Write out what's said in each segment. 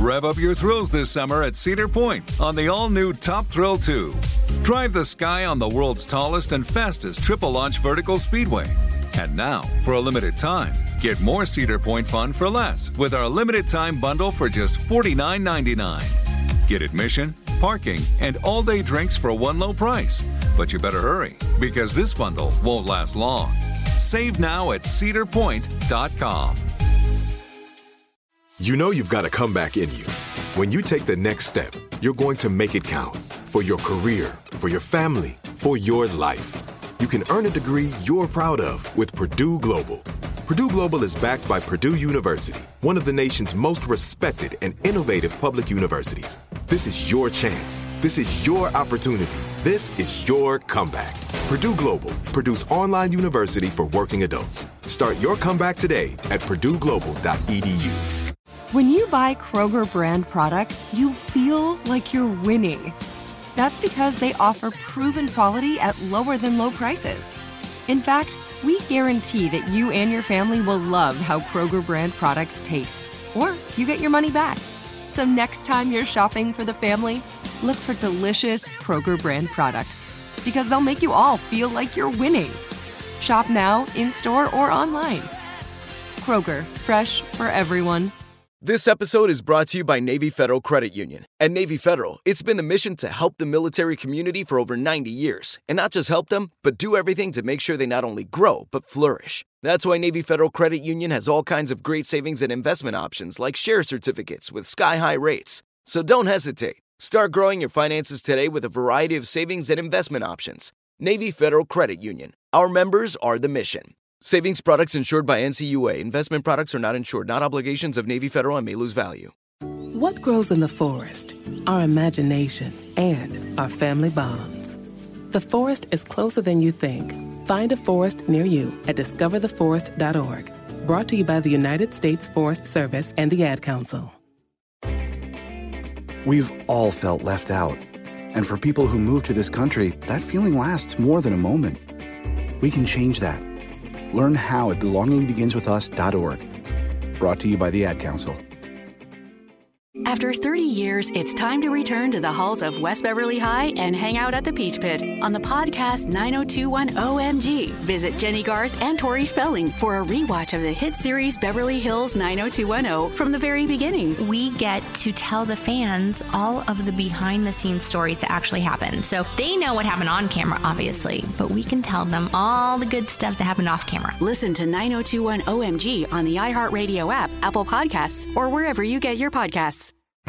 Rev up your thrills this summer at Cedar Point on the all-new Top Thrill 2. Drive the sky on the world's tallest and fastest triple-launch vertical speedway. And now, for a limited time, get more Cedar Point fun for less with our limited-time bundle for just $49.99. Get admission, parking, and all-day drinks for one low price. But you better hurry, because this bundle won't last long. Save now at cedarpoint.com. You know you've got a comeback in you. When you take the next step, you're going to make it count. For your career, for your family, for your life. You can earn a degree you're proud of with Purdue Global. Purdue Global is backed by Purdue University, one of the nation's most respected and innovative public universities. This is your chance. This is your opportunity. This is your comeback. Purdue Global, Purdue's online university for working adults. Start your comeback today at purdueglobal.edu. When you buy Kroger brand products, you feel like you're winning. That's because they offer proven quality at lower than low prices. In fact, we guarantee that you and your family will love how Kroger brand products taste, or you get your money back. So next time you're shopping for the family, look for delicious Kroger brand products, because they'll make you all feel like you're winning. Shop now, in-store, or online. Kroger, fresh for everyone. This episode is brought to you by Navy Federal Credit Union. At Navy Federal, it's been the mission to help the military community for over 90 years. And not just help them, but do everything to make sure they not only grow, but flourish. That's why Navy Federal Credit Union has all kinds of great savings and investment options like share certificates with sky-high rates. So don't hesitate. Start growing your finances today with a variety of savings and investment options. Navy Federal Credit Union. Our members are the mission. Savings products insured by NCUA. Investment products are not insured, not obligations of Navy Federal and may lose value. What grows in the forest? Our imagination and our family bonds. The forest is closer than you think. Find a forest near you at discovertheforest.org. Brought to you by the United States Forest Service and the Ad Council. We've all felt left out. And for people who move to this country, that feeling lasts more than a moment. We can change that. Learn how at belongingbeginswithus.org. Brought to you by the Ad Council. After 30 years, it's time to return to the halls of West Beverly High and hang out at the Peach Pit. On the podcast 9021 OMG, visit Jenny Garth and Tori Spelling for a rewatch of the hit series Beverly Hills 90210 from the very beginning. We get to tell the fans all of the behind-the-scenes stories that actually happen. So they know what happened on camera, obviously, but we can tell them all the good stuff that happened off camera. Listen to 9021 OMG on the iHeartRadio app, Apple Podcasts, or wherever you get your podcasts.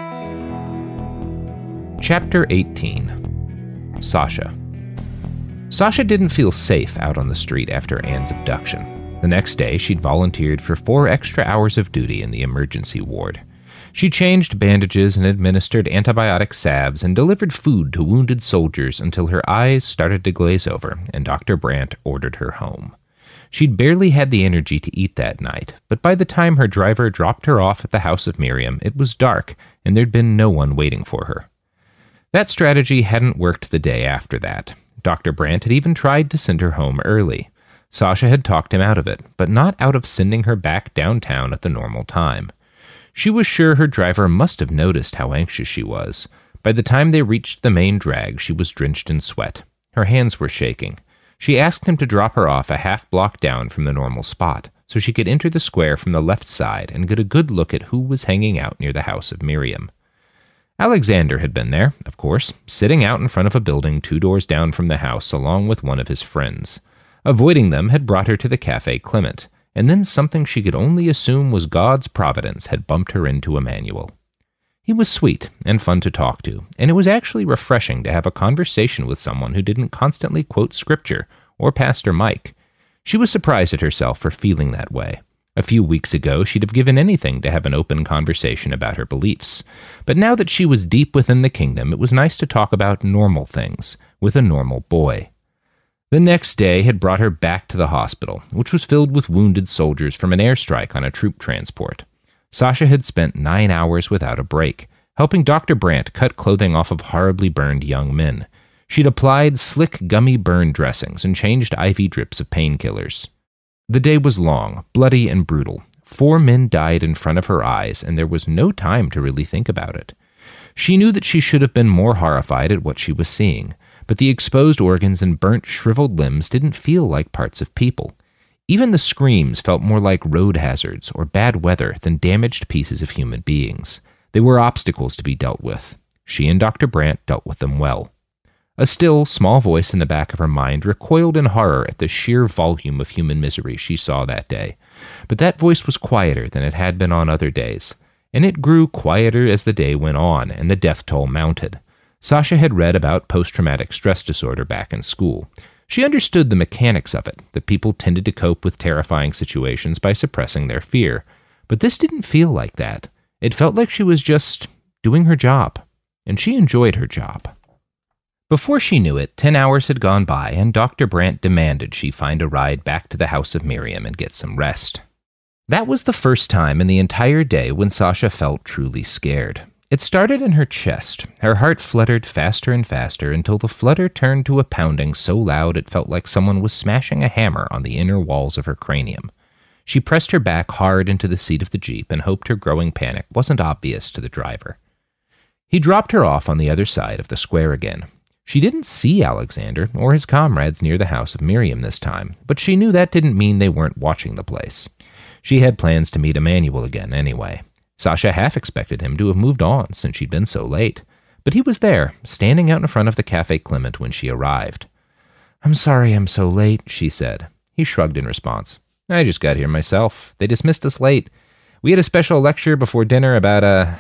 Chapter 18. Sasha. Sasha didn't feel safe out on the street after Anne's abduction. The next day, she'd volunteered for 4 extra hours of duty in the emergency ward. She changed bandages and administered antibiotic salves and delivered food to wounded soldiers until her eyes started to glaze over and Dr. Brandt ordered her home. She'd barely had the energy to eat that night, but by the time her driver dropped her off at the house of Miriam, it was dark and there'd been no one waiting for her. That strategy hadn't worked the day after that. Dr. Brandt had even tried to send her home early. Sasha had talked him out of it, but not out of sending her back downtown at the normal time. She was sure her driver must have noticed how anxious she was. By the time they reached the main drag, she was drenched in sweat. Her hands were shaking. She asked him to drop her off a half block down from the normal spot, so she could enter the square from the left side and get a good look at who was hanging out near the house of Miriam. Alexander had been there, of course, sitting out in front of a building 2 doors down from the house along with one of his friends. Avoiding them had brought her to the Café Clement, and then something she could only assume was God's providence had bumped her into Emmanuel. He was sweet and fun to talk to, and it was actually refreshing to have a conversation with someone who didn't constantly quote scripture or Pastor Mike. She was surprised at herself for feeling that way. A few weeks ago, she'd have given anything to have an open conversation about her beliefs. But now that she was deep within the kingdom, it was nice to talk about normal things with a normal boy. The next day had brought her back to the hospital, which was filled with wounded soldiers from an airstrike on a troop transport. Sasha had spent 9 hours without a break, helping Dr. Brandt cut clothing off of horribly burned young men. She'd applied slick, gummy burn dressings and changed IV drips of painkillers. The day was long, bloody, and brutal. 4 men died in front of her eyes, and there was no time to really think about it. She knew that she should have been more horrified at what she was seeing, but the exposed organs and burnt, shriveled limbs didn't feel like parts of people. Even the screams felt more like road hazards or bad weather than damaged pieces of human beings. They were obstacles to be dealt with. She and Dr. Brandt dealt with them well. A still, small voice in the back of her mind recoiled in horror at the sheer volume of human misery she saw that day. But that voice was quieter than it had been on other days, and it grew quieter as the day went on and the death toll mounted. Sasha had read about post-traumatic stress disorder back in school. She understood the mechanics of it, that people tended to cope with terrifying situations by suppressing their fear. But this didn't feel like that. It felt like she was just doing her job, and she enjoyed her job. Before she knew it, 10 hours had gone by, and Dr. Brandt demanded she find a ride back to the house of Miriam and get some rest. That was the first time in the entire day when Sasha felt truly scared. It started in her chest. Her heart fluttered faster and faster until the flutter turned to a pounding so loud it felt like someone was smashing a hammer on the inner walls of her cranium. She pressed her back hard into the seat of the Jeep and hoped her growing panic wasn't obvious to the driver. He dropped her off on the other side of the square again. She didn't see Alexander or his comrades near the house of Miriam this time, but she knew that didn't mean they weren't watching the place. She had plans to meet Emmanuel again anyway. Sasha half expected him to have moved on since she'd been so late, but he was there, standing out in front of the Café Clement when she arrived. "I'm sorry I'm so late," she said. He shrugged in response. "I just got here myself. They dismissed us late. We had a special lecture before dinner about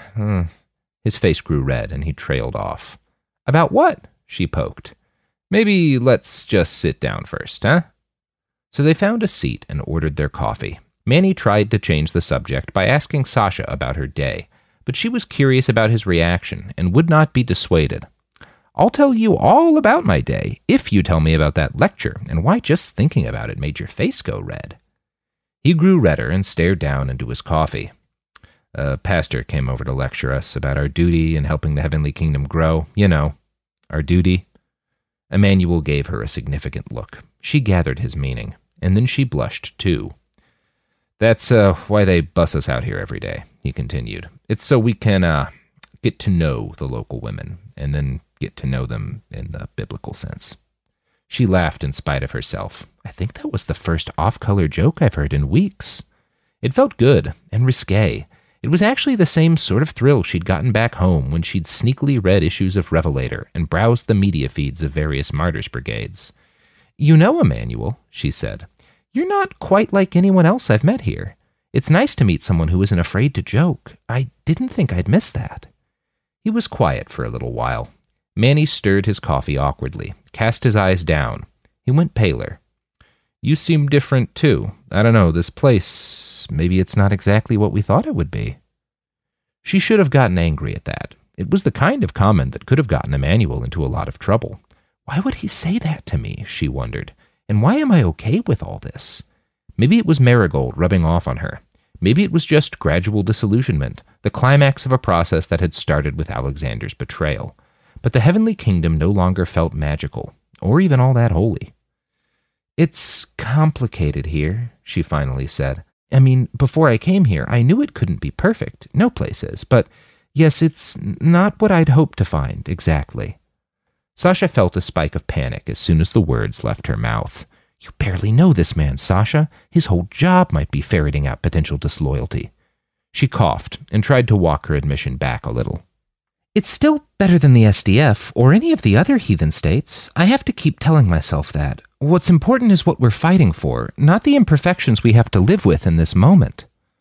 His face grew red and he trailed off. "About what?" she poked. "Maybe let's just sit down first, huh?" So they found a seat and ordered their coffee. Manny tried to change the subject by asking Sasha about her day, but she was curious about his reaction and would not be dissuaded. "I'll tell you all about my day if you tell me about that lecture and why just thinking about it made your face go red." He grew redder and stared down into his coffee. "A pastor came over to lecture us about our duty in helping the heavenly kingdom grow. You know, our duty." Emmanuel gave her a significant look. She gathered his meaning, and then she blushed too. "That's why they bus us out here every day," he continued. "It's so we can get to know the local women, and then get to know them in the biblical sense." She laughed in spite of herself. I think that was the first off-color joke I've heard in weeks. It felt good and risque. It was actually the same sort of thrill she'd gotten back home when she'd sneakily read issues of Revelator and browsed the media feeds of various martyrs' brigades. "You know, Emmanuel," she said, "you're not quite like anyone else I've met here. It's nice to meet someone who isn't afraid to joke. I didn't think I'd miss that." He was quiet for a little while. Manny stirred his coffee awkwardly, cast his eyes down. He went paler. "You seem different, too. I don't know, this place, maybe it's not exactly what we thought it would be." She should have gotten angry at that. It was the kind of comment that could have gotten Emmanuel into a lot of trouble. Why would he say that to me, she wondered. And why am I okay with all this? Maybe it was Marigold rubbing off on her. Maybe it was just gradual disillusionment, the climax of a process that had started with Alexander's betrayal. But the heavenly kingdom no longer felt magical, or even all that holy. "It's complicated here," she finally said. "I mean, before I came here, I knew it couldn't be perfect. No place is. But yes, it's not what I'd hoped to find, exactly." Sasha felt a spike of panic as soon as the words left her mouth. "You barely know this man, Sasha. His whole job might be ferreting out potential disloyalty." She coughed and tried to walk her admission back a little. "It's still better than the SDF or any of the other heathen states. I have to keep telling myself that. What's important is what we're fighting for, not the imperfections we have to live with in this moment."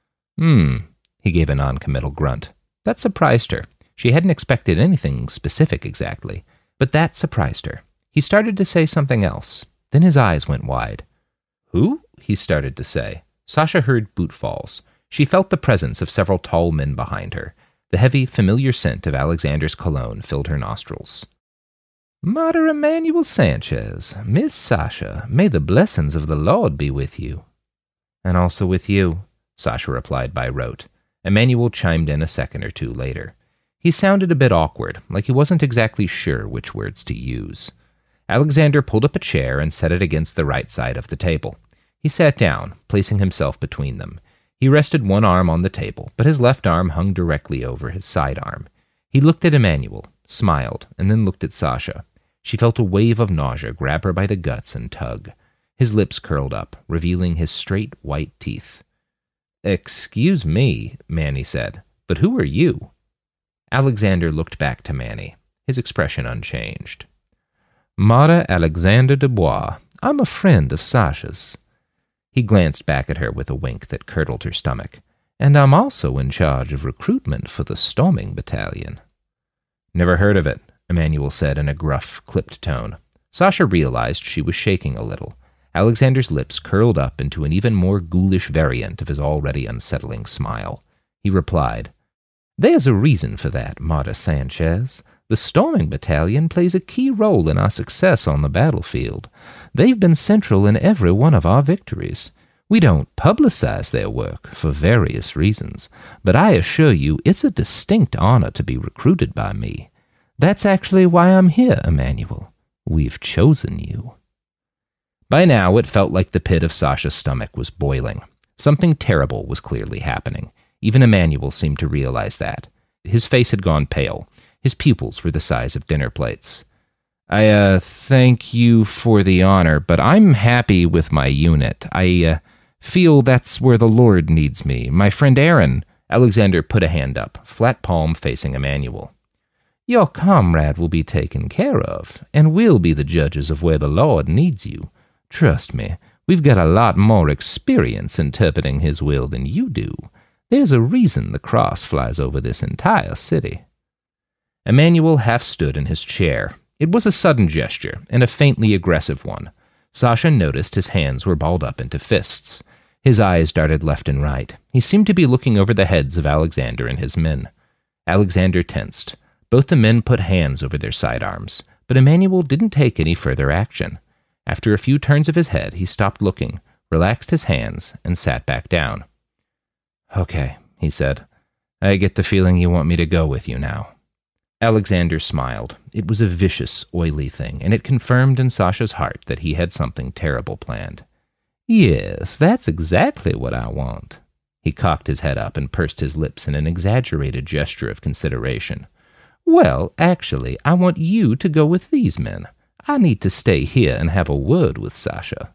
He gave a non-committal grunt. That surprised her. She hadn't expected anything specific exactly. But that surprised her. He started to say something else. Then his eyes went wide. "Who?" he started to say. Sasha heard bootfalls. She felt the presence of several tall men behind her. The heavy, familiar scent of Alexander's cologne filled her nostrils. "Mater Emmanuel Sanchez, Miss Sasha, may the blessings of the Lord be with you." "And also with you," Sasha replied by rote. Emmanuel chimed in a second or two later. He sounded a bit awkward, like he wasn't exactly sure which words to use. Alexander pulled up a chair and set it against the right side of the table. He sat down, placing himself between them. He He rested one arm on the table, but his left arm hung directly over his sidearm. He looked at Emmanuel, smiled, and then looked at Sasha. She felt a wave of nausea grab her by the guts and tug. His lips curled up, revealing his straight white teeth. "Excuse me," Manny said, "but who are you?" Alexander looked back to Manny, his expression unchanged. "Marta Alexander Dubois. I'm a friend of Sasha's." He glanced back at her with a wink that curdled her stomach. "And I'm also in charge of recruitment for the Storming Battalion." "Never heard of it," Emmanuel said in a gruff, clipped tone. Sasha realized she was shaking a little. Alexander's lips curled up into an even more ghoulish variant of his already unsettling smile. He replied, "There's a reason for that, Marta Sanchez. The Storming Battalion plays a key role in our success on the battlefield. They've been central in every one of our victories. We don't publicize their work for various reasons, but I assure you it's a distinct honor to be recruited by me. That's actually why I'm here, Emmanuel. We've chosen you." By now, it felt like the pit of Sasha's stomach was boiling. Something terrible was clearly happening. Even Emmanuel seemed to realize that. His face had gone pale. His pupils were the size of dinner plates. "I, thank you for the honor, but I'm happy with my unit. I, feel that's where the Lord needs me. My friend Aaron," Alexander put a hand up, flat palm facing Emmanuel. "Your comrade will be taken care of, and we'll be the judges of where the Lord needs you. Trust me, we've got a lot more experience interpreting his will than you do. There's a reason the cross flies over this entire city." Emmanuel half stood in his chair. It was a sudden gesture, and a faintly aggressive one. Sasha noticed his hands were balled up into fists. His eyes darted left and right. He seemed to be looking over the heads of Alexander and his men. Alexander tensed. Both the men put hands over their sidearms, but Emmanuel didn't take any further action. After a few turns of his head, he stopped looking, relaxed his hands, and sat back down. "Okay," he said. "I get the feeling you want me to go with you now." Alexander smiled. It was a vicious, oily thing, and it confirmed in Sasha's heart that he had something terrible planned. "Yes, that's exactly what I want." He cocked his head up and pursed his lips in an exaggerated gesture of consideration. "Well, actually, I want you to go with these men. I need to stay here and have a word with Sasha."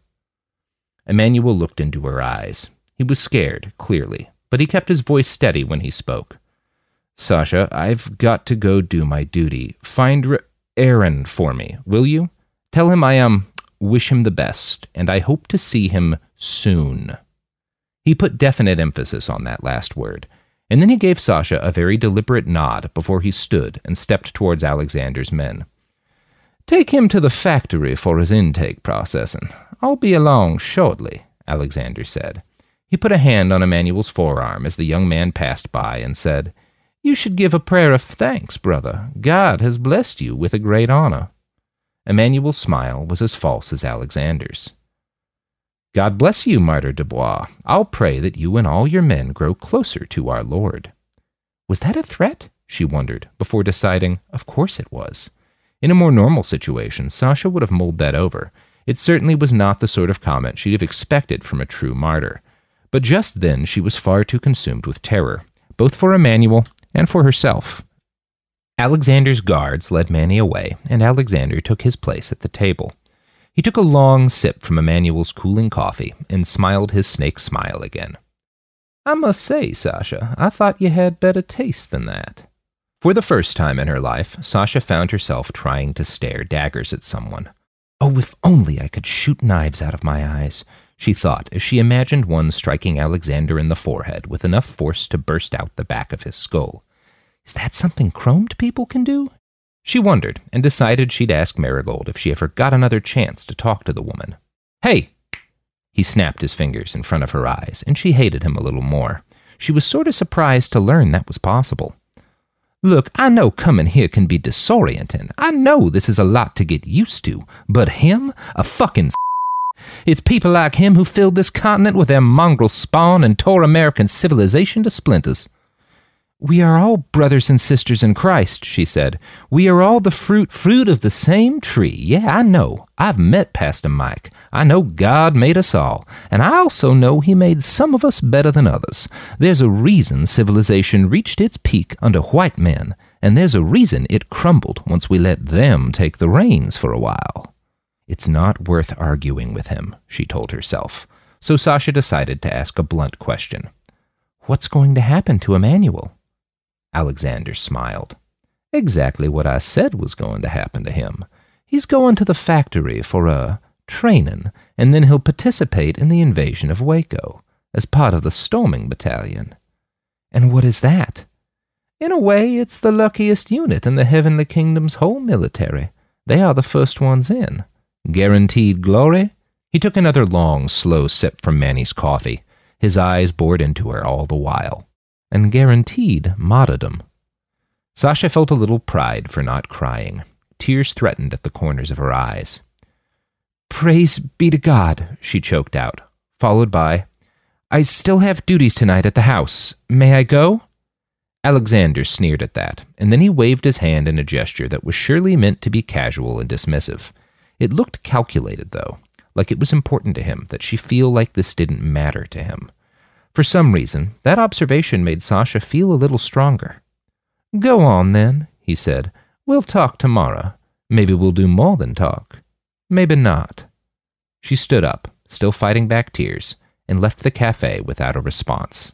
Emmanuel looked into her eyes. He was scared, clearly, but he kept his voice steady when he spoke. "Sasha, I've got to go do my duty. Find Aaron for me, will you? Tell him I wish him the best, and I hope to see him soon." He put definite emphasis on that last word, and then he gave Sasha a very deliberate nod before he stood and stepped towards Alexander's men. "Take him to the factory for his intake processing. I'll be along shortly," Alexander said. He put a hand on Emmanuel's forearm as the young man passed by and said, "You should give a prayer of thanks, brother. God has blessed you with a great honor." Emmanuel's smile was as false as Alexander's. "God bless you, Martyr Dubois. I'll pray that you and all your men grow closer to our Lord." Was that a threat? She wondered, before deciding, of course it was. In a more normal situation, Sasha would have mulled that over. It certainly was not the sort of comment she'd have expected from a true martyr. But just then she was far too consumed with terror, both for Emmanuel and for herself. Alexander's guards led Manny away, and Alexander took his place at the table. He took a long sip from Emmanuel's cooling coffee and smiled his snake smile again. "I must say, Sasha, I thought you had better taste than that." For the first time in her life, Sasha found herself trying to stare daggers at someone. "Oh, if only I could shoot knives out of my eyes," she thought as she imagined one striking Alexander in the forehead with enough force to burst out the back of his skull. Is that something chromed people can do? She wondered, and decided she'd ask Marigold if she ever got another chance to talk to the woman. "Hey!" He snapped his fingers in front of her eyes, and she hated him a little more. She was sort of surprised to learn that was possible. "Look, I know coming here can be disorienting. I know this is a lot to get used to, but him? A fucking It's people like him who filled this continent with their mongrel spawn and tore American civilization to splinters." "We are all brothers and sisters in Christ," she said. "We are all the fruit of the same tree. Yeah, I know. I've met Pastor Mike. I know God made us all, and I also know he made some of us better than others. There's a reason civilization reached its peak under white men, and there's a reason it crumbled once we let them take the reins for a while." It's not worth arguing with him, she told herself. So Sasha decided to ask a blunt question. "What's going to happen to Emmanuel?" Alexander smiled. "Exactly what I said was going to happen to him. He's going to the factory for training, and then he'll participate in the invasion of Waco as part of the storming battalion." "And what is that?" "In a way, it's the luckiest unit in the Heavenly Kingdom's whole military. They are the first ones in. Guaranteed glory." He took another long, slow sip from Manny's coffee. His eyes bored into her all the while. "And guaranteed martyrdom." Sasha felt a little pride for not crying. Tears threatened at the corners of her eyes. "Praise be to God," she choked out, followed by, "I still have duties tonight at the house. May I go?" Alexander sneered at that, and then he waved his hand in a gesture that was surely meant to be casual and dismissive. It looked calculated, though, like it was important to him that she feel like this didn't matter to him. For some reason, that observation made Sasha feel a little stronger. "Go on, then," he said. "We'll talk tomorrow. Maybe we'll do more than talk. Maybe not." She stood up, still fighting back tears, and left the cafe without a response.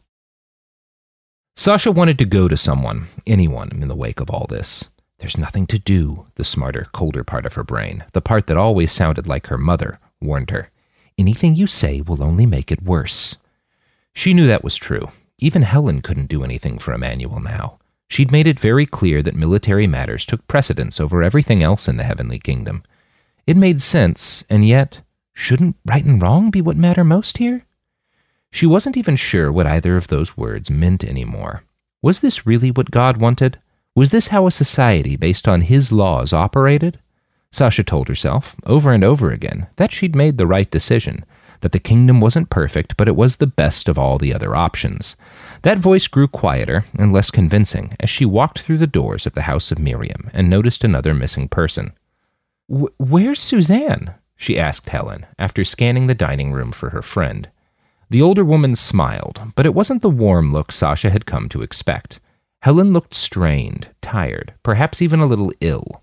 Sasha wanted to go to someone, anyone, in the wake of all this. There's nothing to do, the smarter, colder part of her brain, the part that always sounded like her mother, warned her. Anything you say will only make it worse. She knew that was true. Even Helen couldn't do anything for Emmanuel now. She'd made it very clear that military matters took precedence over everything else in the Heavenly Kingdom. It made sense, and yet, shouldn't right and wrong be what matter most here? She wasn't even sure what either of those words meant anymore. Was this really what God wanted? Was this how a society based on His laws operated? Sasha told herself, over and over again, that she'd made the right decision, that the kingdom wasn't perfect, but it was the best of all the other options. That voice grew quieter and less convincing as she walked through the doors of the house of Miriam and noticed another missing person. "Where's Suzanne?" she asked Helen, after scanning the dining room for her friend. The older woman smiled, but it wasn't the warm look Sasha had come to expect. Helen looked strained, tired, perhaps even a little ill.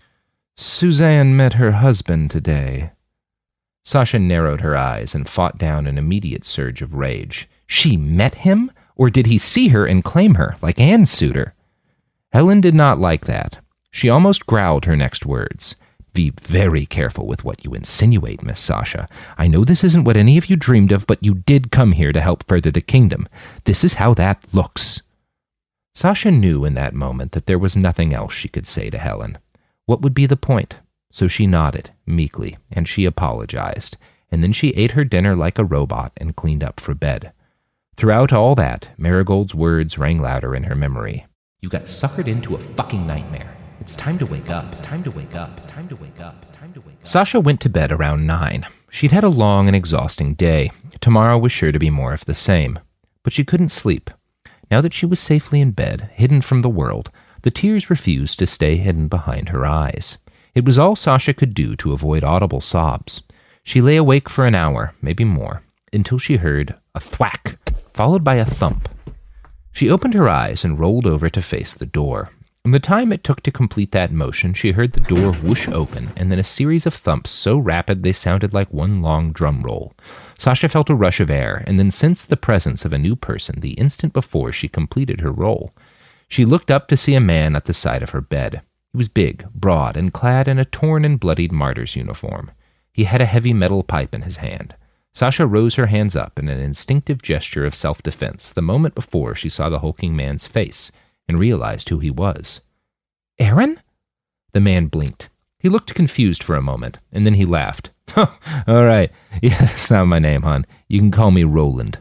"Suzanne met her husband today." Sasha narrowed her eyes and fought down an immediate surge of rage. She met him? Or did he see her and claim her, like Anne's suitor? Helen did not like that. She almost growled her next words. "Be very careful with what you insinuate, Miss Sasha. I know this isn't what any of you dreamed of, but you did come here to help further the kingdom. This is how that looks." Sasha knew in that moment that there was nothing else she could say to Helen. What would be the point? So she nodded, meekly, and she apologized, and then she ate her dinner like a robot and cleaned up for bed. Throughout all that, Marigold's words rang louder in her memory. "You got suckered into a fucking nightmare. It's time to wake up. It's time to wake up. It's time to wake up. It's time to wake up." Sasha went to bed around 9. She'd had a long and exhausting day. Tomorrow was sure to be more of the same. But she couldn't sleep. Now that she was safely in bed, hidden from the world, the tears refused to stay hidden behind her eyes. It was all Sasha could do to avoid audible sobs. She lay awake for an hour, maybe more, until she heard a thwack, followed by a thump. She opened her eyes and rolled over to face the door. In the time it took to complete that motion, she heard the door whoosh open, and then a series of thumps so rapid they sounded like one long drum roll. Sasha felt a rush of air, and then sensed the presence of a new person the instant before she completed her roll. She looked up to see a man at the side of her bed. He was big, broad, and clad in a torn and bloodied martyr's uniform. He had a heavy metal pipe in his hand. Sasha rose her hands up in an instinctive gesture of self-defense the moment before she saw the hulking man's face and realized who he was. "Aaron?" The man blinked. He looked confused for a moment, and then he laughed. "Oh, all right. Yeah, that's not my name, hon. You can call me Roland."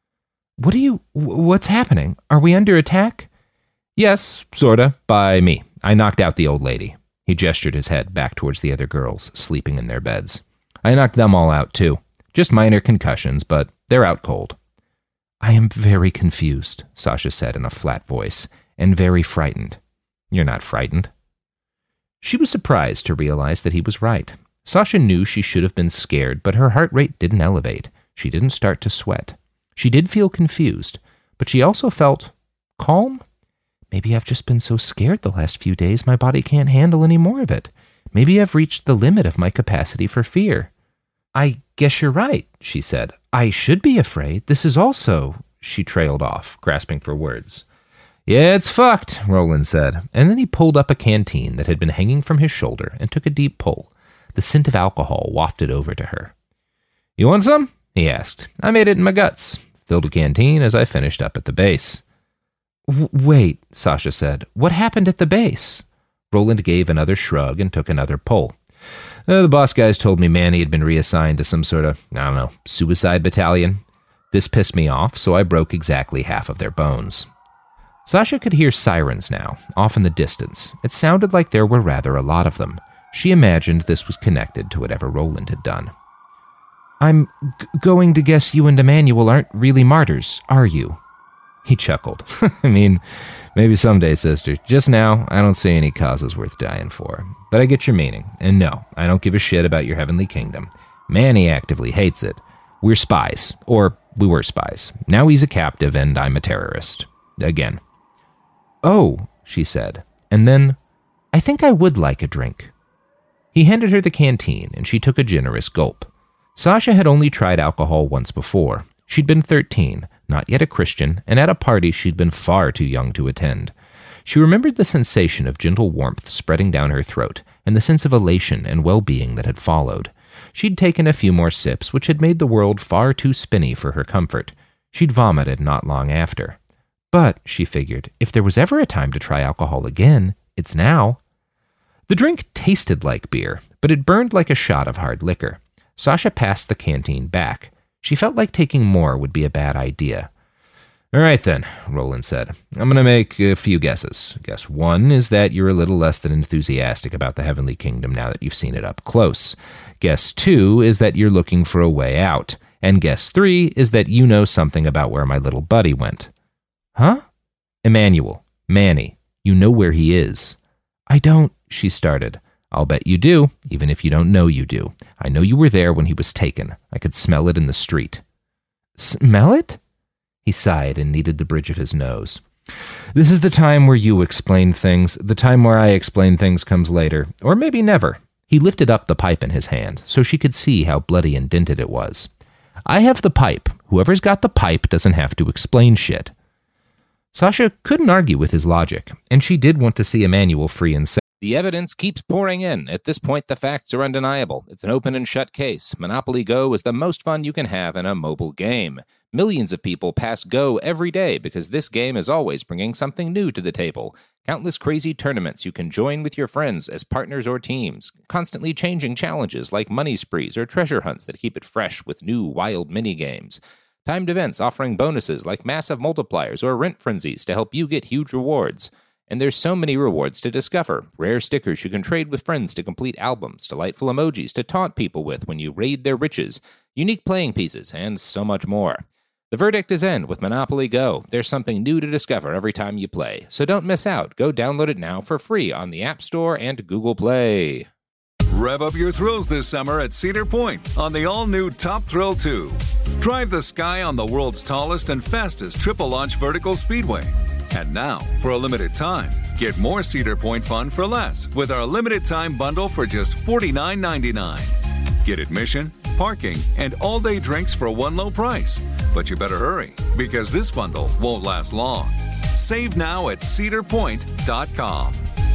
What's happening? Are we under attack?" "Yes, sorta, by me. I knocked out the old lady." He gestured his head back towards the other girls, sleeping in their beds. "I knocked them all out, too. Just minor concussions, but they're out cold." I am very confused, Sasha said in a flat voice, and very frightened. You're not frightened. She was surprised to realize that he was right. Sasha knew she should have been scared, but her heart rate didn't elevate. She didn't start to sweat. She did feel confused, but she also felt calm. Maybe I've just been so scared the last few days my body can't handle any more of it. Maybe I've reached the limit of my capacity for fear. I guess you're right, she said. I should be afraid. This is also... She trailed off, grasping for words. Yeah, it's fucked, Roland said, and then he pulled up a canteen that had been hanging from his shoulder and took a deep pull. The scent of alcohol wafted over to her. You want some? He asked. I made it in my guts. Filled a canteen as I finished up at the base. Wait, Sasha said. What happened at the base? Roland gave another shrug and took another pull. The boss guys told me Manny had been reassigned to some sort of, suicide battalion. This pissed me off, so I broke exactly half of their bones. Sasha could hear sirens now, off in the distance. It sounded like there were rather a lot of them. She imagined this was connected to whatever Roland had done. I'm going to guess you and Emmanuel aren't really martyrs, are you? He chuckled. I mean, maybe someday, sister. Just now, I don't see any causes worth dying for. But I get your meaning. And no, I don't give a shit about your heavenly kingdom. Manny actively hates it. We're spies. Or we were spies. Now he's a captive and I'm a terrorist. Again. Oh, she said. And then, I think I would like a drink. He handed her the canteen and she took a generous gulp. Sasha had only tried alcohol once before. She'd been 13, not yet a Christian, and at a party she'd been far too young to attend. She remembered the sensation of gentle warmth spreading down her throat, and the sense of elation and well-being that had followed. She'd taken a few more sips, which had made the world far too spinny for her comfort. She'd vomited not long after. But, she figured, if there was ever a time to try alcohol again, it's now. The drink tasted like beer, but it burned like a shot of hard liquor. Sasha passed the canteen back. She felt like taking more would be a bad idea. All right then, Roland said. I'm going to make a few guesses. Guess one is that you're a little less than enthusiastic about the heavenly kingdom now that you've seen it up close. Guess two is that you're looking for a way out. And guess three is that you know something about where my little buddy went. Huh? Emmanuel. Manny. You know where he is. I don't, she started. I'll bet you do, even if you don't know you do. I know you were there when he was taken. I could smell it in the street. Smell it? He sighed and kneaded the bridge of his nose. This is the time where you explain things. The time where I explain things comes later. Or maybe never. He lifted up the pipe in his hand, so she could see how bloody and dented it was. I have the pipe. Whoever's got the pipe doesn't have to explain shit. Sasha couldn't argue with his logic, and she did want to see Emmanuel free and safe. The evidence keeps pouring in. At this point, the facts are undeniable. It's an open and shut case. Monopoly Go is the most fun you can have in a mobile game. Millions of people pass Go every day because this game is always bringing something new to the table. Countless crazy tournaments you can join with your friends as partners or teams. Constantly changing challenges like money sprees or treasure hunts that keep it fresh with new wild mini-games. Timed events offering bonuses like massive multipliers or rent frenzies to help you get huge rewards. And there's so many rewards to discover. Rare stickers you can trade with friends to complete albums, delightful emojis to taunt people with when you raid their riches, unique playing pieces, and so much more. The verdict is in with Monopoly Go. There's something new to discover every time you play. So don't miss out. Go download it now for free on the App Store and Google Play. Rev up your thrills this summer at Cedar Point on the all-new Top Thrill 2. Drive the sky on the world's tallest and fastest triple-launch vertical speedway. And now, for a limited time, get more Cedar Point fun for less with our limited-time bundle for just $49.99. Get admission, parking, and all-day drinks for one low price. But you better hurry, because this bundle won't last long. Save now at cedarpoint.com.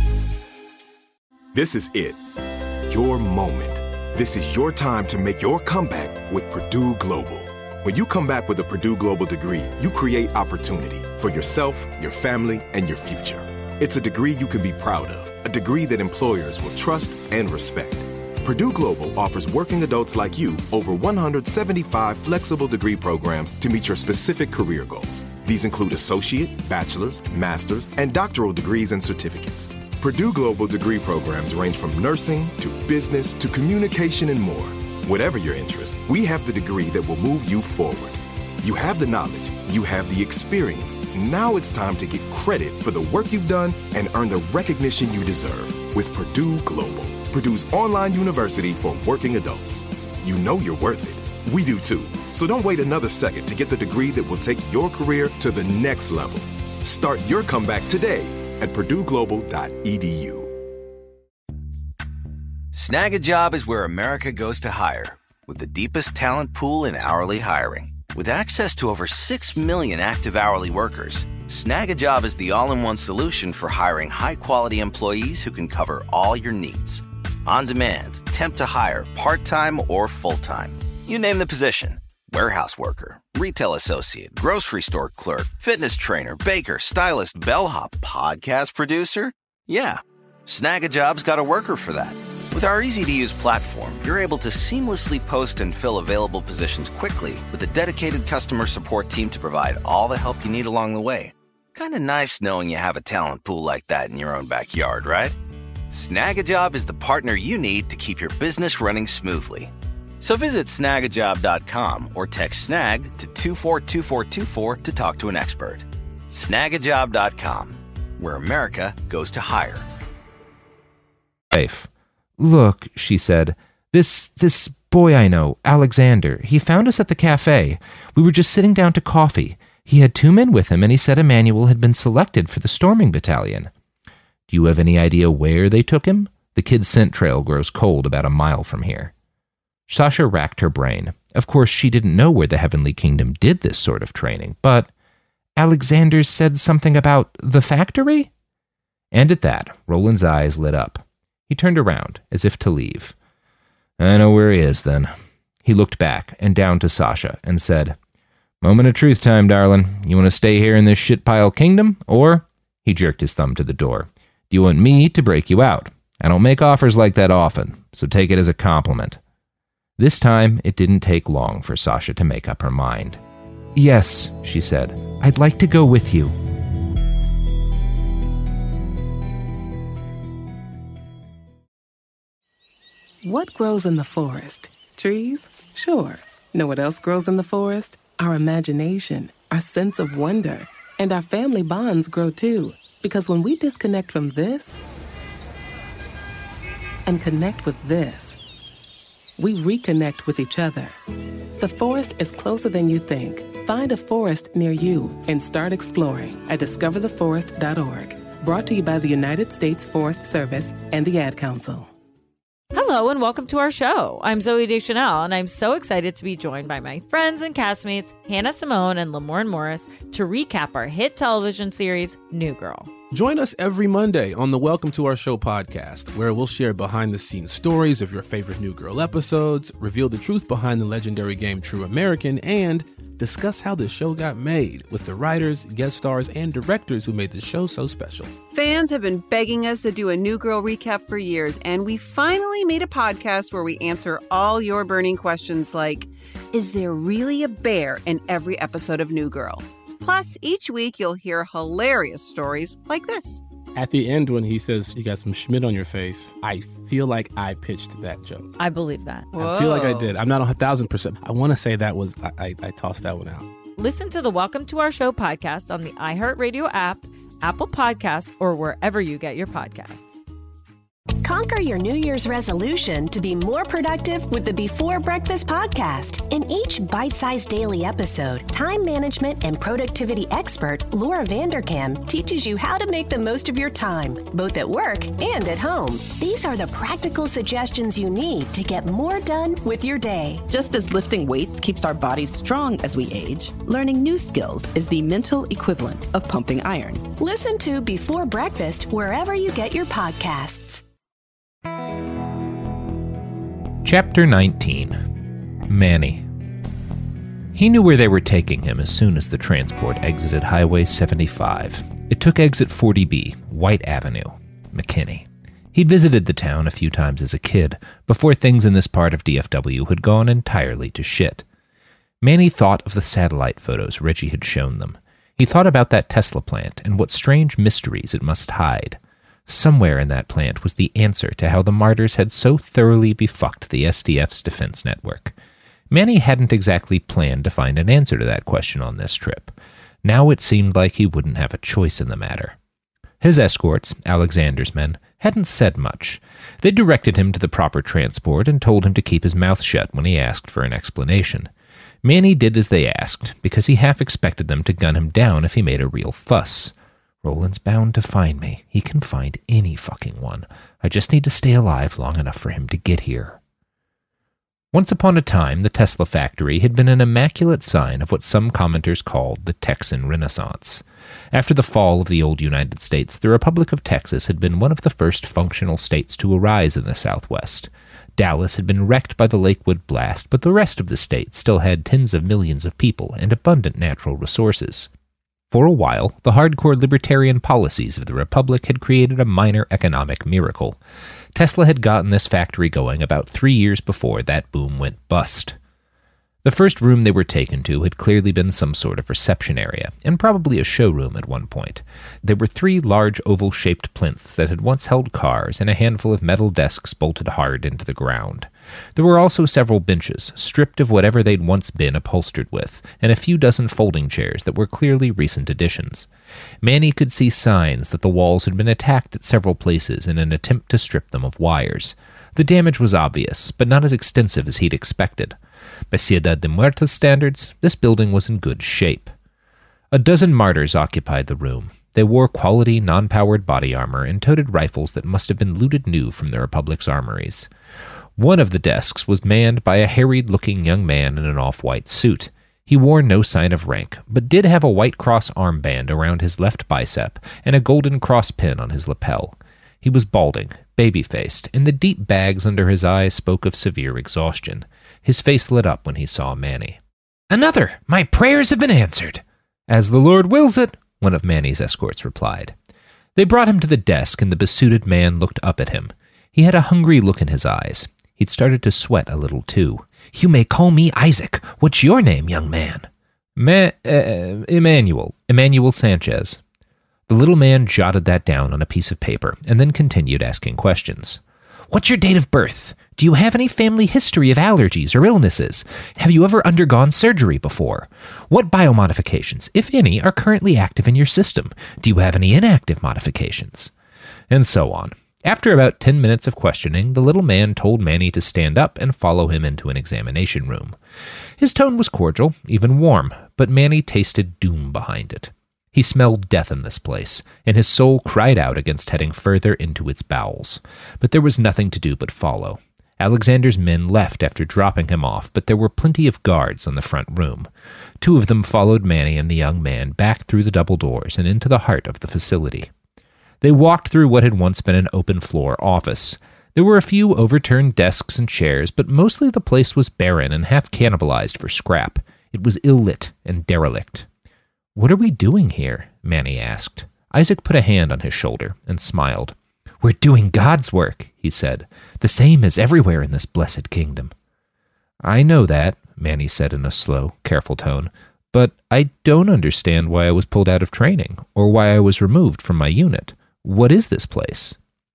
This is it. Your moment. This is your time to make your comeback with Purdue Global. When you come back with a Purdue Global degree, you create opportunity for yourself, your family, and your future. It's a degree you can be proud of, a degree that employers will trust and respect. Purdue Global offers working adults like you over 175 flexible degree programs to meet your specific career goals. These include associate, bachelor's, master's, and doctoral degrees and certificates. Purdue Global degree programs range from nursing to business to communication and more. Whatever your interest, we have the degree that will move you forward. You have the knowledge, You have the experience. Now it's time to get credit for the work you've done and earn the recognition you deserve with Purdue Global, Purdue's online university for working adults. You know you're worth it. We do too. So don't wait another second to get the degree that will take your career to the next level. Start your comeback today at purdueglobal.edu. Snag a Job is where America goes to hire, with the deepest talent pool in hourly hiring. With access to over 6 million active hourly workers, Snag a Job is the all-in-one solution for hiring high-quality employees who can cover all your needs. On demand, temp to hire, part-time or full-time. You name the position. Warehouse worker, retail associate, grocery store clerk, fitness trainer, baker, stylist, bellhop, podcast producer. Yeah, Snag a Job's got a worker for that. With our easy-to-use platform, you're able to seamlessly post and fill available positions quickly with a dedicated customer support team to provide all the help you need along the way. Kind of nice knowing you have a talent pool like that in your own backyard, right? Snag a Job is the partner you need to keep your business running smoothly. So visit snagajob.com or text SNAG to 242424 to talk to an expert. Snagajob.com, where America goes to hire. Wife. Look, she said, this boy I know, Alexander, he found us at the cafe. We were just sitting down to coffee. He had 2 men with him, and he said Emmanuel had been selected for the storming battalion. Do you have any idea where they took him? The kid's scent trail grows cold about a mile from here. Sasha racked her brain. Of course, she didn't know where the Heavenly Kingdom did this sort of training, but Alexander said something about the factory? And at that, Roland's eyes lit up. He turned around, as if to leave. I know where he is, then. He looked back and down to Sasha and said, Moment of truth time, darling. You want to stay here in this shit-pile kingdom, or... He jerked his thumb to the door. Do you want me to break you out? I don't make offers like that often, so take it as a compliment. This time, it didn't take long for Sasha to make up her mind. Yes, she said. I'd like to go with you. What grows in the forest? Trees? Sure. Know what else grows in the forest? Our imagination, our sense of wonder, and our family bonds grow too. Because when we disconnect from this and connect with this, we reconnect with each other. The forest is closer than you think. Find a forest near you and start exploring at discovertheforest.org. Brought to you by the United States Forest Service and the Ad Council. Hello and welcome to our show. I'm Zoe Deschanel, and I'm so excited to be joined by my friends and castmates, Hannah Simone and Lamorne Morris, to recap our hit television series, New Girl. Join us every Monday on the Welcome to Our Show podcast, where we'll share behind-the-scenes stories of your favorite New Girl episodes, reveal the truth behind the legendary game True American, and discuss how the show got made with the writers, guest stars, and directors who made the show so special. Fans have been begging us to do a New Girl recap for years, and we finally made a podcast where we answer all your burning questions like, is there really a bear in every episode of New Girl? Plus, each week you'll hear hilarious stories like this. At the end, when he says, you got some Schmidt on your face, I feel like I pitched that joke. I believe that. Whoa. I feel like I did. I'm not 1,000%. I want to say that was, I tossed that one out. Listen to the Welcome to Our Show podcast on the iHeartRadio app, Apple Podcasts, or wherever you get your podcasts. Conquer your New Year's resolution to be more productive with the Before Breakfast podcast. In each bite-sized daily episode, time management and productivity expert Laura Vanderkam teaches you how to make the most of your time, both at work and at home. These are the practical suggestions you need to get more done with your day. Just as lifting weights keeps our bodies strong as we age, learning new skills is the mental equivalent of pumping iron. Listen to Before Breakfast wherever you get your podcasts. Chapter 19. Manny. He knew where they were taking him as soon as the transport exited Highway 75. It took exit 40B, White Avenue, McKinney. He'd visited the town a few times as a kid, before things in this part of DFW had gone entirely to shit. Manny thought of the satellite photos Reggie had shown them. He thought about that Tesla plant and what strange mysteries it must hide. Somewhere in that plant was the answer to how the martyrs had so thoroughly befucked the SDF's defense network. Manny hadn't exactly planned to find an answer to that question on this trip. Now it seemed like he wouldn't have a choice in the matter. His escorts, Alexander's men, hadn't said much. They directed him to the proper transport and told him to keep his mouth shut when he asked for an explanation. Manny did as they asked, because he half expected them to gun him down if he made a real fuss. Roland's bound to find me. He can find any fucking one. I just need to stay alive long enough for him to get here. Once upon a time, the Tesla factory had been an immaculate sign of what some commenters called the Texan Renaissance. After the fall of the old United States, the Republic of Texas had been one of the first functional states to arise in the Southwest. Dallas had been wrecked by the Lakewood blast, but the rest of the state still had tens of millions of people and abundant natural resources. For a while, the hardcore libertarian policies of the Republic had created a minor economic miracle. Tesla had gotten this factory going about 3 years before that boom went bust. The first room they were taken to had clearly been some sort of reception area, and probably a showroom at one point. There were 3 large oval-shaped plinths that had once held cars and a handful of metal desks bolted hard into the ground. There were also several benches, stripped of whatever they'd once been upholstered with, and a few dozen folding chairs that were clearly recent additions. Manny could see signs that the walls had been attacked at several places in an attempt to strip them of wires. The damage was obvious, but not as extensive as he'd expected. By Ciudad de Muertos standards, this building was in good shape. A dozen martyrs occupied the room. They wore quality, non-powered body armor and toted rifles that must have been looted new from the Republic's armories. One of the desks was manned by a harried-looking young man in an off-white suit. He wore no sign of rank, but did have a white cross armband around his left bicep and a golden cross pin on his lapel. He was balding, baby-faced, and the deep bags under his eyes spoke of severe exhaustion. His face lit up when he saw Manny. "Another! My prayers have been answered!" "As the Lord wills it," one of Manny's escorts replied. They brought him to the desk, and the besuited man looked up at him. He had a hungry look in his eyes. He'd started to sweat a little, too. "You may call me Isaac. What's your name, young man?" Emmanuel Sanchez." The little man jotted that down on a piece of paper, and then continued asking questions. "What's your date of birth? Do you have any family history of allergies or illnesses? Have you ever undergone surgery before? What biomodifications, if any, are currently active in your system? Do you have any inactive modifications?" And so on. After about 10 minutes of questioning, the little man told Manny to stand up and follow him into an examination room. His tone was cordial, even warm, but Manny tasted doom behind it. He smelled death in this place, and his soul cried out against heading further into its bowels. But there was nothing to do but follow. Alexander's men left after dropping him off, but there were plenty of guards on the front room. 2 of them followed Manny and the young man back through the double doors and into the heart of the facility. They walked through what had once been an open-floor office. There were a few overturned desks and chairs, but mostly the place was barren and half cannibalized for scrap. It was ill-lit and derelict. "What are we doing here?" Manny asked. Isaac put a hand on his shoulder and smiled. "We're doing God's work," he said, "the same as everywhere in this blessed kingdom." "I know that," Manny said in a slow, careful tone, "but I don't understand why I was pulled out of training, or why I was removed from my unit. What is this place?"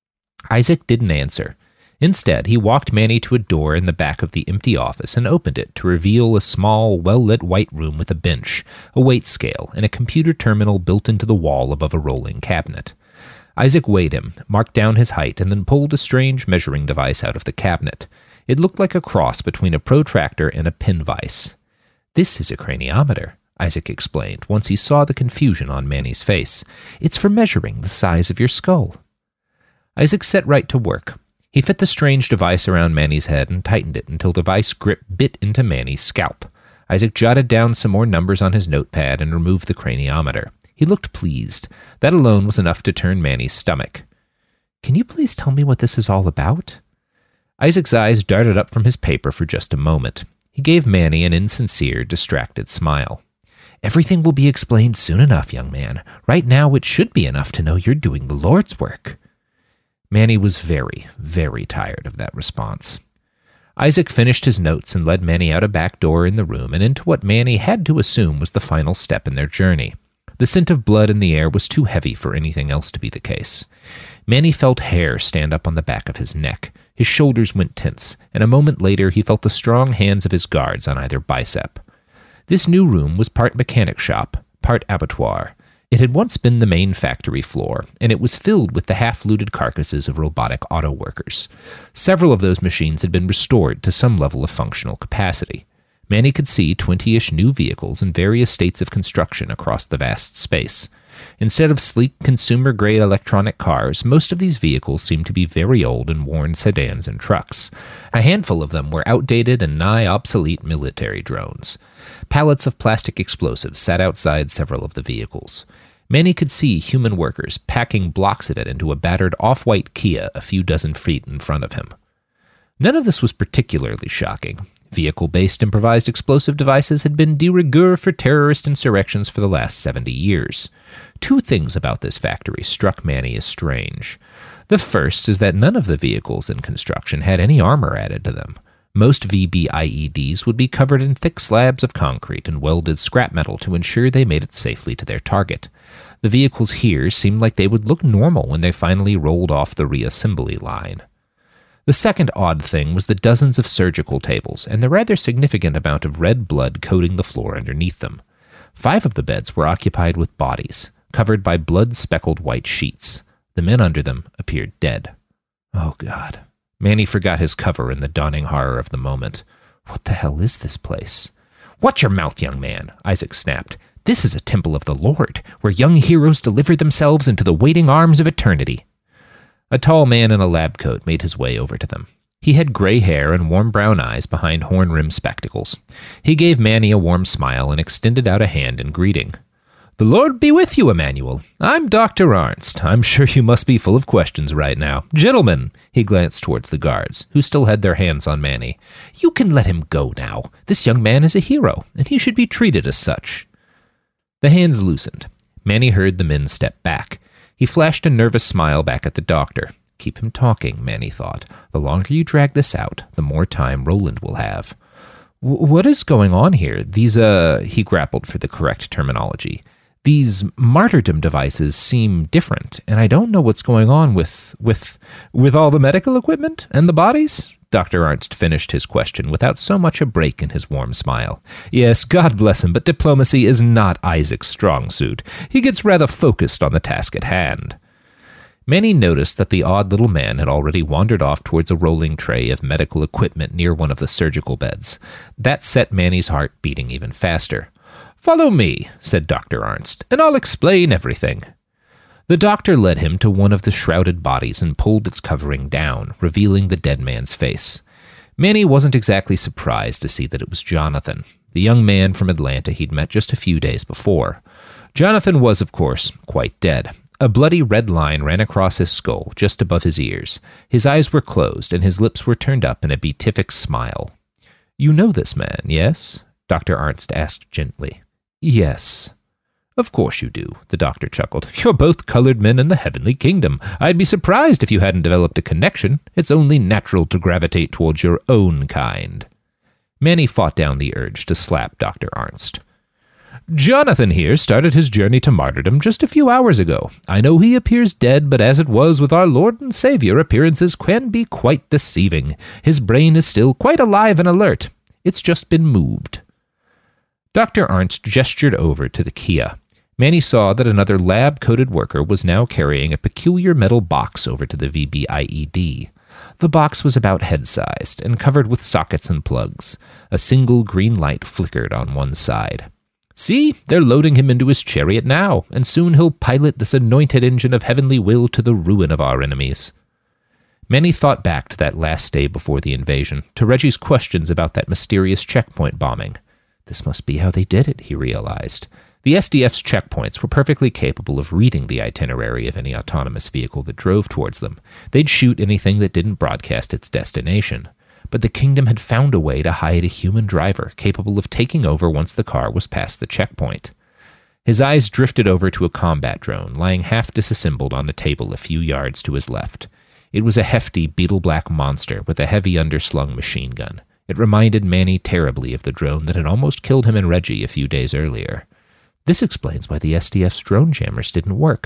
Isaac didn't answer. Instead, he walked Manny to a door in the back of the empty office and opened it to reveal a small, well-lit white room with a bench, a weight scale, and a computer terminal built into the wall above a rolling cabinet. Isaac weighed him, marked down his height, and then pulled a strange measuring device out of the cabinet. It looked like a cross between a protractor and a pin vise. "This is a craniometer," Isaac explained once he saw the confusion on Manny's face. "It's for measuring the size of your skull." Isaac set right to work. He fit the strange device around Manny's head and tightened it until the vice grip bit into Manny's scalp. Isaac jotted down some more numbers on his notepad and removed the craniometer. He looked pleased. That alone was enough to turn Manny's stomach. "Can you please tell me what this is all about?" Isaac's eyes darted up from his paper for just a moment. He gave Manny an insincere, distracted smile. "Everything will be explained soon enough, young man. Right now it should be enough to know you're doing the Lord's work." Manny was very, very tired of that response. Isaac finished his notes and led Manny out a back door in the room and into what Manny had to assume was the final step in their journey. The scent of blood in the air was too heavy for anything else to be the case. Manny felt hair stand up on the back of his neck. His shoulders went tense, and a moment later he felt the strong hands of his guards on either bicep. This new room was part mechanic shop, part abattoir. It had once been the main factory floor, and it was filled with the half-looted carcasses of robotic auto workers. Several of those machines had been restored to some level of functional capacity. Manny could see 20-ish new vehicles in various states of construction across the vast space. Instead of sleek, consumer-grade electronic cars, most of these vehicles seemed to be very old and worn sedans and trucks. A handful of them were outdated and nigh obsolete military drones. Pallets of plastic explosives sat outside several of the vehicles. Manny could see human workers packing blocks of it into a battered off-white Kia a few dozen feet in front of him. None of this was particularly shocking. Vehicle-based improvised explosive devices had been de rigueur for terrorist insurrections for the last 70 years. Two things about this factory struck Manny as strange. The first is that none of the vehicles in construction had any armor added to them. Most VBIEDs would be covered in thick slabs of concrete and welded scrap metal to ensure they made it safely to their target. The vehicles here seemed like they would look normal when they finally rolled off the reassembly line. The second odd thing was the dozens of surgical tables and the rather significant amount of red blood coating the floor underneath them. 5 of the beds were occupied with bodies, covered by blood-speckled white sheets. The men under them appeared dead. Oh, God. Manny forgot his cover in the dawning horror of the moment. What the hell is this place? Watch your mouth, young man, Isaac snapped. This is a temple of the Lord, where young heroes deliver themselves into the waiting arms of eternity. A tall man in a lab coat made his way over to them. He had gray hair and warm brown eyes behind horn-rimmed spectacles. He gave Manny a warm smile and extended out a hand in greeting. The Lord be with you, Emmanuel. I'm Dr. Arnst. I'm sure you must be full of questions right now. Gentlemen, he glanced towards the guards, who still had their hands on Manny. You can let him go now. This young man is a hero, and he should be treated as such. The hands loosened. Manny heard the men step back. He flashed a nervous smile back at the doctor. Keep him talking, Manny thought. The longer you drag this out, the more time Roland will have. What is going on here? These, he grappled for the correct terminology. These martyrdom devices seem different, and I don't know what's going on with all the medical equipment and the bodies? Dr. Arnst finished his question without so much a break in his warm smile. Yes, God bless him, but diplomacy is not Isaac's strong suit. He gets rather focused on the task at hand. Manny noticed that the odd little man had already wandered off towards a rolling tray of medical equipment near one of the surgical beds. That set Manny's heart beating even faster. Follow me, said Dr. Arnst, and I'll explain everything. The doctor led him to one of the shrouded bodies and pulled its covering down, revealing the dead man's face. Manny wasn't exactly surprised to see that it was Jonathan, the young man from Atlanta he'd met just a few days before. Jonathan was, of course, quite dead. A bloody red line ran across his skull, just above his ears. His eyes were closed, and his lips were turned up in a beatific smile. You know this man, yes? Dr. Arnst asked gently. Yes. Of course you do, the doctor chuckled. You're both colored men in the heavenly kingdom. I'd be surprised if you hadn't developed a connection. It's only natural to gravitate towards your own kind. Manny fought down the urge to slap Dr. Arnst. Jonathan here started his journey to martyrdom just a few hours ago. I know he appears dead, but as it was with our Lord and Savior, appearances can be quite deceiving. His brain is still quite alive and alert. It's just been moved. Dr. Arnst gestured over to the Kia. Manny saw that another lab-coated worker was now carrying a peculiar metal box over to the VBIED. The box was about head-sized and covered with sockets and plugs. A single green light flickered on one side. See, they're loading him into his chariot now, and soon he'll pilot this anointed engine of heavenly will to the ruin of our enemies. Manny thought back to that last day before the invasion, to Reggie's questions about that mysterious checkpoint bombing. This must be how they did it, he realized. The SDF's checkpoints were perfectly capable of reading the itinerary of any autonomous vehicle that drove towards them. They'd shoot anything that didn't broadcast its destination. But the kingdom had found a way to hide a human driver capable of taking over once the car was past the checkpoint. His eyes drifted over to a combat drone lying half disassembled on a table a few yards to his left. It was a hefty beetle-black monster with a heavy underslung machine gun. It reminded Manny terribly of the drone that had almost killed him and Reggie a few days earlier. This explains why the SDF's drone jammers didn't work.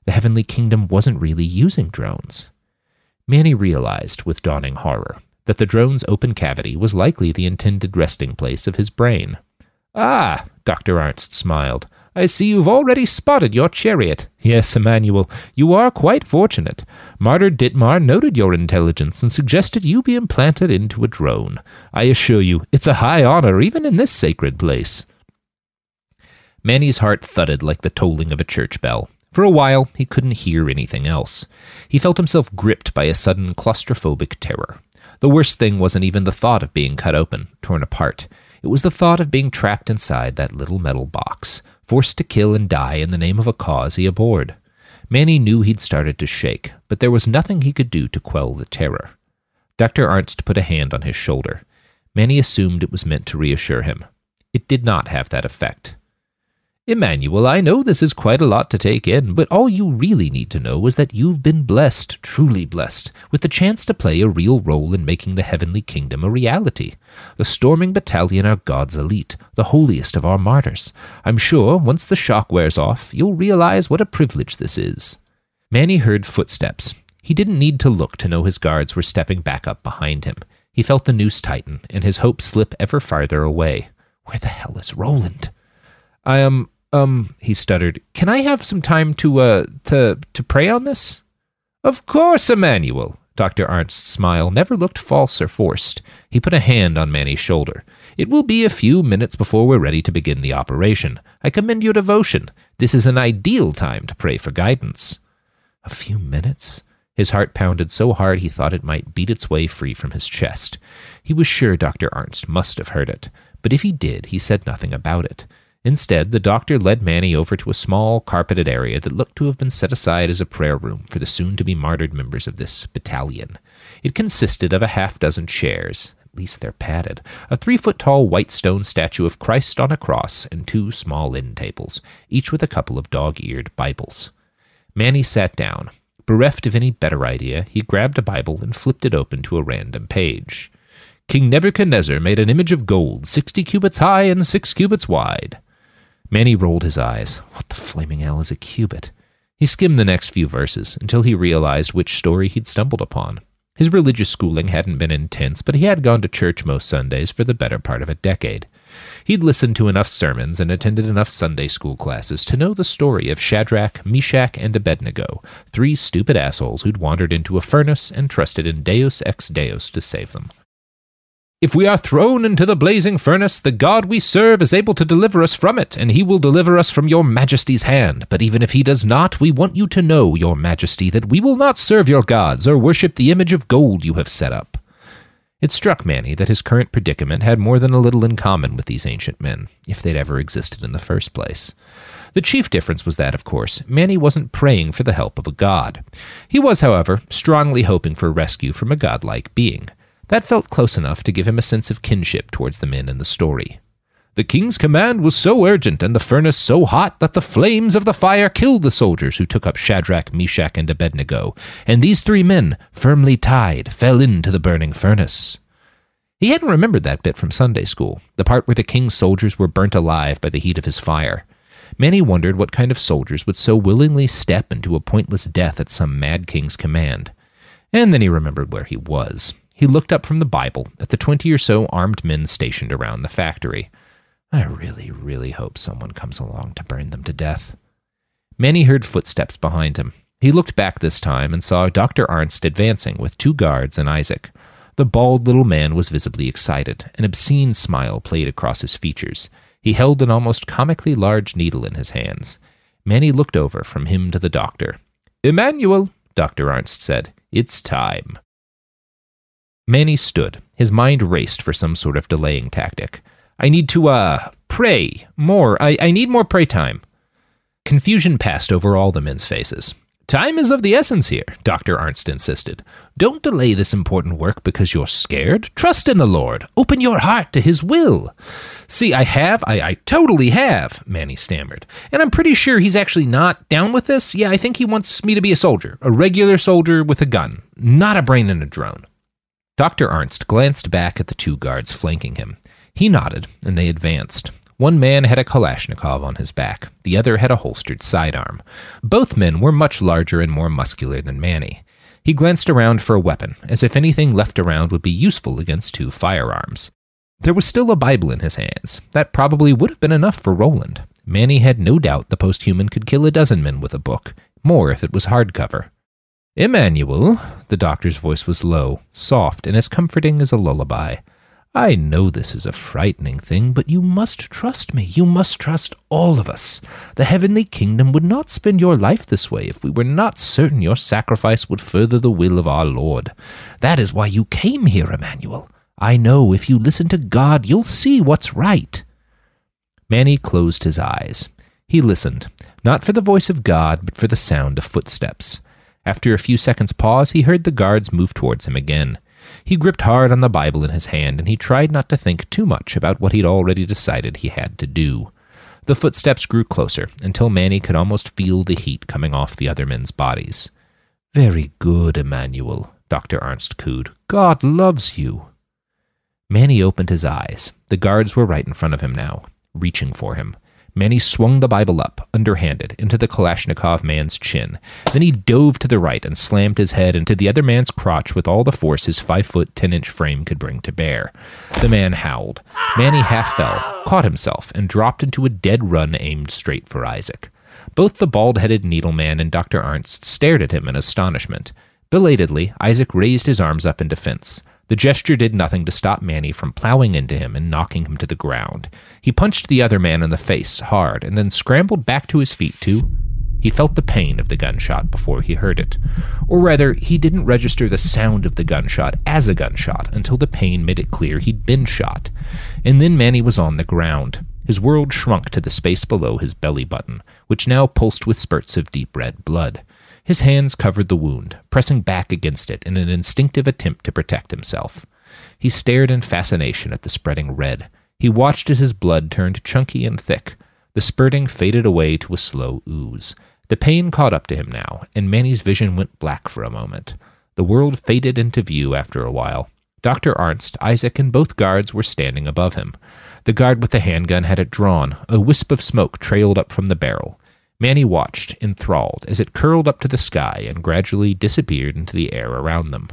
The Heavenly Kingdom wasn't really using drones. Manny realized, with dawning horror, that the drone's open cavity was likely the intended resting place of his brain. "Ah," Dr. Arnst smiled. "I see you've already spotted your chariot. Yes, Emmanuel, you are quite fortunate. Martyr Ditmar noted your intelligence and suggested you be implanted into a drone. I assure you, it's a high honor even in this sacred place." Manny's heart thudded like the tolling of a church bell. For a while, he couldn't hear anything else. He felt himself gripped by a sudden claustrophobic terror. The worst thing wasn't even the thought of being cut open, torn apart. It was the thought of being trapped inside that little metal box, forced to kill and die in the name of a cause he abhorred. Manny knew he'd started to shake, but there was nothing he could do to quell the terror. Dr. Arnst put a hand on his shoulder. Manny assumed it was meant to reassure him. It did not have that effect. "Emmanuel, I know this is quite a lot to take in, but all you really need to know is that you've been blessed, truly blessed, with the chance to play a real role in making the Heavenly Kingdom a reality. The Storming Battalion are God's elite, the holiest of our martyrs. I'm sure, once the shock wears off, you'll realize what a privilege this is." Manny heard footsteps. He didn't need to look to know his guards were stepping back up behind him. He felt the noose tighten, and his hope slip ever farther away. Where the hell is Roland? He stuttered. "Can I have some time to pray on this?" "Of course, Emmanuel." Dr. Arnst's smile never looked false or forced. He put a hand on Manny's shoulder. "It will be a few minutes before we're ready to begin the operation. I commend your devotion. This is an ideal time to pray for guidance." A few minutes? His heart pounded so hard he thought it might beat its way free from his chest. He was sure Dr. Arnst must have heard it, but if he did, he said nothing about it. Instead, the doctor led Manny over to a small, carpeted area that looked to have been set aside as a prayer room for the soon-to-be martyred members of this battalion. It consisted of a half-dozen chairs, at least they're padded, a 3-foot-tall white stone statue of Christ on a cross, and 2 small end tables, each with a couple of dog-eared Bibles. Manny sat down. Bereft of any better idea, he grabbed a Bible and flipped it open to a random page. "King Nebuchadnezzar made an image of gold, 60 cubits high and 6 cubits wide." Manny rolled his eyes. What the flaming hell is a cubit? He skimmed the next few verses until he realized which story he'd stumbled upon. His religious schooling hadn't been intense, but he had gone to church most Sundays for the better part of a decade. He'd listened to enough sermons and attended enough Sunday school classes to know the story of Shadrach, Meshach, and Abednego, 3 stupid assholes who'd wandered into a furnace and trusted in Deus ex Deus to save them. "If we are thrown into the blazing furnace, the God we serve is able to deliver us from it, and he will deliver us from your majesty's hand. But even if he does not, we want you to know, your majesty, that we will not serve your gods or worship the image of gold you have set up." It struck Manny that his current predicament had more than a little in common with these ancient men, if they'd ever existed in the first place. The chief difference was that, of course, Manny wasn't praying for the help of a god. He was, however, strongly hoping for rescue from a godlike being. That felt close enough to give him a sense of kinship towards the men in the story. "The king's command was so urgent and the furnace so hot that the flames of the fire killed the soldiers who took up Shadrach, Meshach, and Abednego, and these 3 men, firmly tied, fell into the burning furnace." He hadn't remembered that bit from Sunday school, the part where the king's soldiers were burnt alive by the heat of his fire. Manny wondered what kind of soldiers would so willingly step into a pointless death at some mad king's command. And then he remembered where he was. He looked up from the Bible at the 20 or so armed men stationed around the factory. I really, really hope someone comes along to burn them to death. Manny heard footsteps behind him. He looked back this time and saw Dr. Arnst advancing with 2 guards and Isaac. The bald little man was visibly excited. An obscene smile played across his features. He held an almost comically large needle in his hands. Manny looked over from him to the doctor. "Emmanuel," Dr. Arnst said, "it's time." Manny stood. His mind raced for some sort of delaying tactic. "I need to, pray more. I need more pray time." Confusion passed over all the men's faces. "Time is of the essence here," Dr. Arnst insisted. "Don't delay this important work because you're scared. Trust in the Lord. Open your heart to his will." "See, I totally have," Manny stammered. "And I'm pretty sure he's actually not down with this. Yeah, I think he wants me to be a soldier. A regular soldier with a gun. Not a brain in a drone." Dr. Arnst glanced back at the 2 guards flanking him. He nodded, and they advanced. One man had a Kalashnikov on his back. The other had a holstered sidearm. Both men were much larger and more muscular than Manny. He glanced around for a weapon, as if anything left around would be useful against two firearms. There was still a Bible in his hands. That probably would have been enough for Roland. Manny had no doubt the posthuman could kill a dozen men with a book, more if it was hardcover. "Emmanuel," the doctor's voice was low, soft, and as comforting as a lullaby. "I know this is a frightening thing, but you must trust me. You must trust all of us. The heavenly kingdom would not spend your life this way if we were not certain your sacrifice would further the will of our Lord. That is why you came here, Emmanuel. I know if you listen to God, you'll see what's right." Manny closed his eyes. He listened, not for the voice of God, but for the sound of footsteps. After a few seconds' pause, he heard the guards move towards him again. He gripped hard on the Bible in his hand, and he tried not to think too much about what he'd already decided he had to do. The footsteps grew closer, until Manny could almost feel the heat coming off the other men's bodies. "Very good, Emmanuel," Dr. Arnst cooed. "God loves you." Manny opened his eyes. The guards were right in front of him now, reaching for him. Manny swung the Bible up, underhanded, into the Kalashnikov man's chin. Then he dove to the right and slammed his head into the other man's crotch with all the force his 5-foot, 10-inch frame could bring to bear. The man howled. Manny half fell, caught himself, and dropped into a dead run aimed straight for Isaac. Both the bald-headed needleman and Dr. Arnst stared at him in astonishment. Belatedly, Isaac raised his arms up in defense. The gesture did nothing to stop Manny from plowing into him and knocking him to the ground. He punched the other man in the face hard and then scrambled back to his feet He felt the pain of the gunshot before he heard it. Or rather, he didn't register the sound of the gunshot as a gunshot until the pain made it clear he'd been shot. And then Manny was on the ground. His world shrunk to the space below his belly button, which now pulsed with spurts of deep red blood. His hands covered the wound, pressing back against it in an instinctive attempt to protect himself. He stared in fascination at the spreading red. He watched as his blood turned chunky and thick. The spurting faded away to a slow ooze. The pain caught up to him now, and Manny's vision went black for a moment. The world faded into view after a while. Dr. Arnst, Isaac, and both guards were standing above him. The guard with the handgun had it drawn. A wisp of smoke trailed up from the barrel. Manny watched, enthralled, as it curled up to the sky and gradually disappeared into the air around them.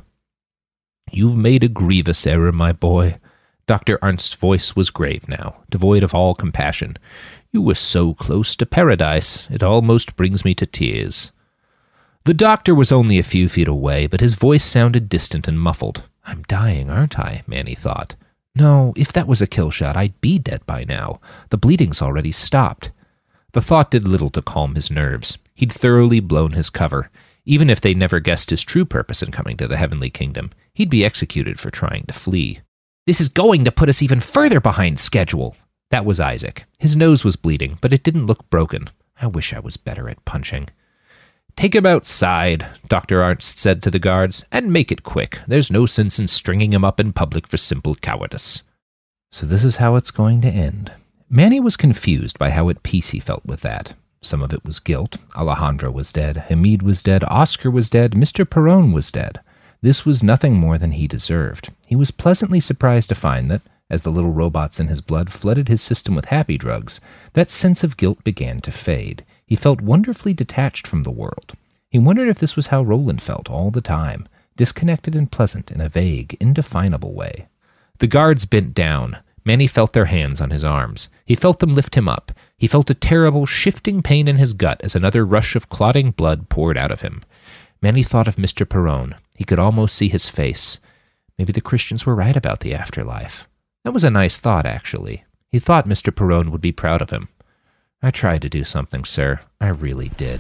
"You've made a grievous error, my boy." Dr. Arnst's voice was grave now, devoid of all compassion. "You were so close to paradise, it almost brings me to tears." The doctor was only a few feet away, but his voice sounded distant and muffled. "I'm dying, aren't I?" Manny thought. "No, if that was a kill shot, I'd be dead by now. The bleeding's already stopped." The thought did little to calm his nerves. He'd thoroughly blown his cover. Even if they never guessed his true purpose in coming to the heavenly kingdom, he'd be executed for trying to flee. "This is going to put us even further behind schedule." That was Isaac. His nose was bleeding, but it didn't look broken. I wish I was better at punching. "Take him outside," Dr. Arnst said to the guards, "and make it quick. There's no sense in stringing him up in public for simple cowardice." So this is how it's going to end. Manny was confused by how at peace he felt with that. Some of it was guilt. Alejandro was dead. Hamid was dead. Oscar was dead. Mr. Perron was dead. This was nothing more than he deserved. He was pleasantly surprised to find that, as the little robots in his blood flooded his system with happy drugs, that sense of guilt began to fade. He felt wonderfully detached from the world. He wondered if this was how Roland felt all the time, disconnected and pleasant in a vague, indefinable way. The guards bent down. Manny felt their hands on his arms. He felt them lift him up. He felt a terrible, shifting pain in his gut as another rush of clotting blood poured out of him. Manny thought of Mr. Perron. He could almost see his face. Maybe the Christians were right about the afterlife. That was a nice thought, actually. He thought Mr. Perron would be proud of him. "I tried to do something, sir. I really did."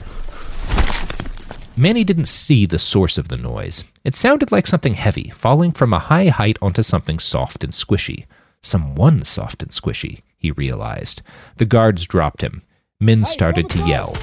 Manny didn't see the source of the noise. It sounded like something heavy, falling from a high height onto something soft and squishy. Someone soft and squishy, he realized. The guards dropped him. Men started to yell.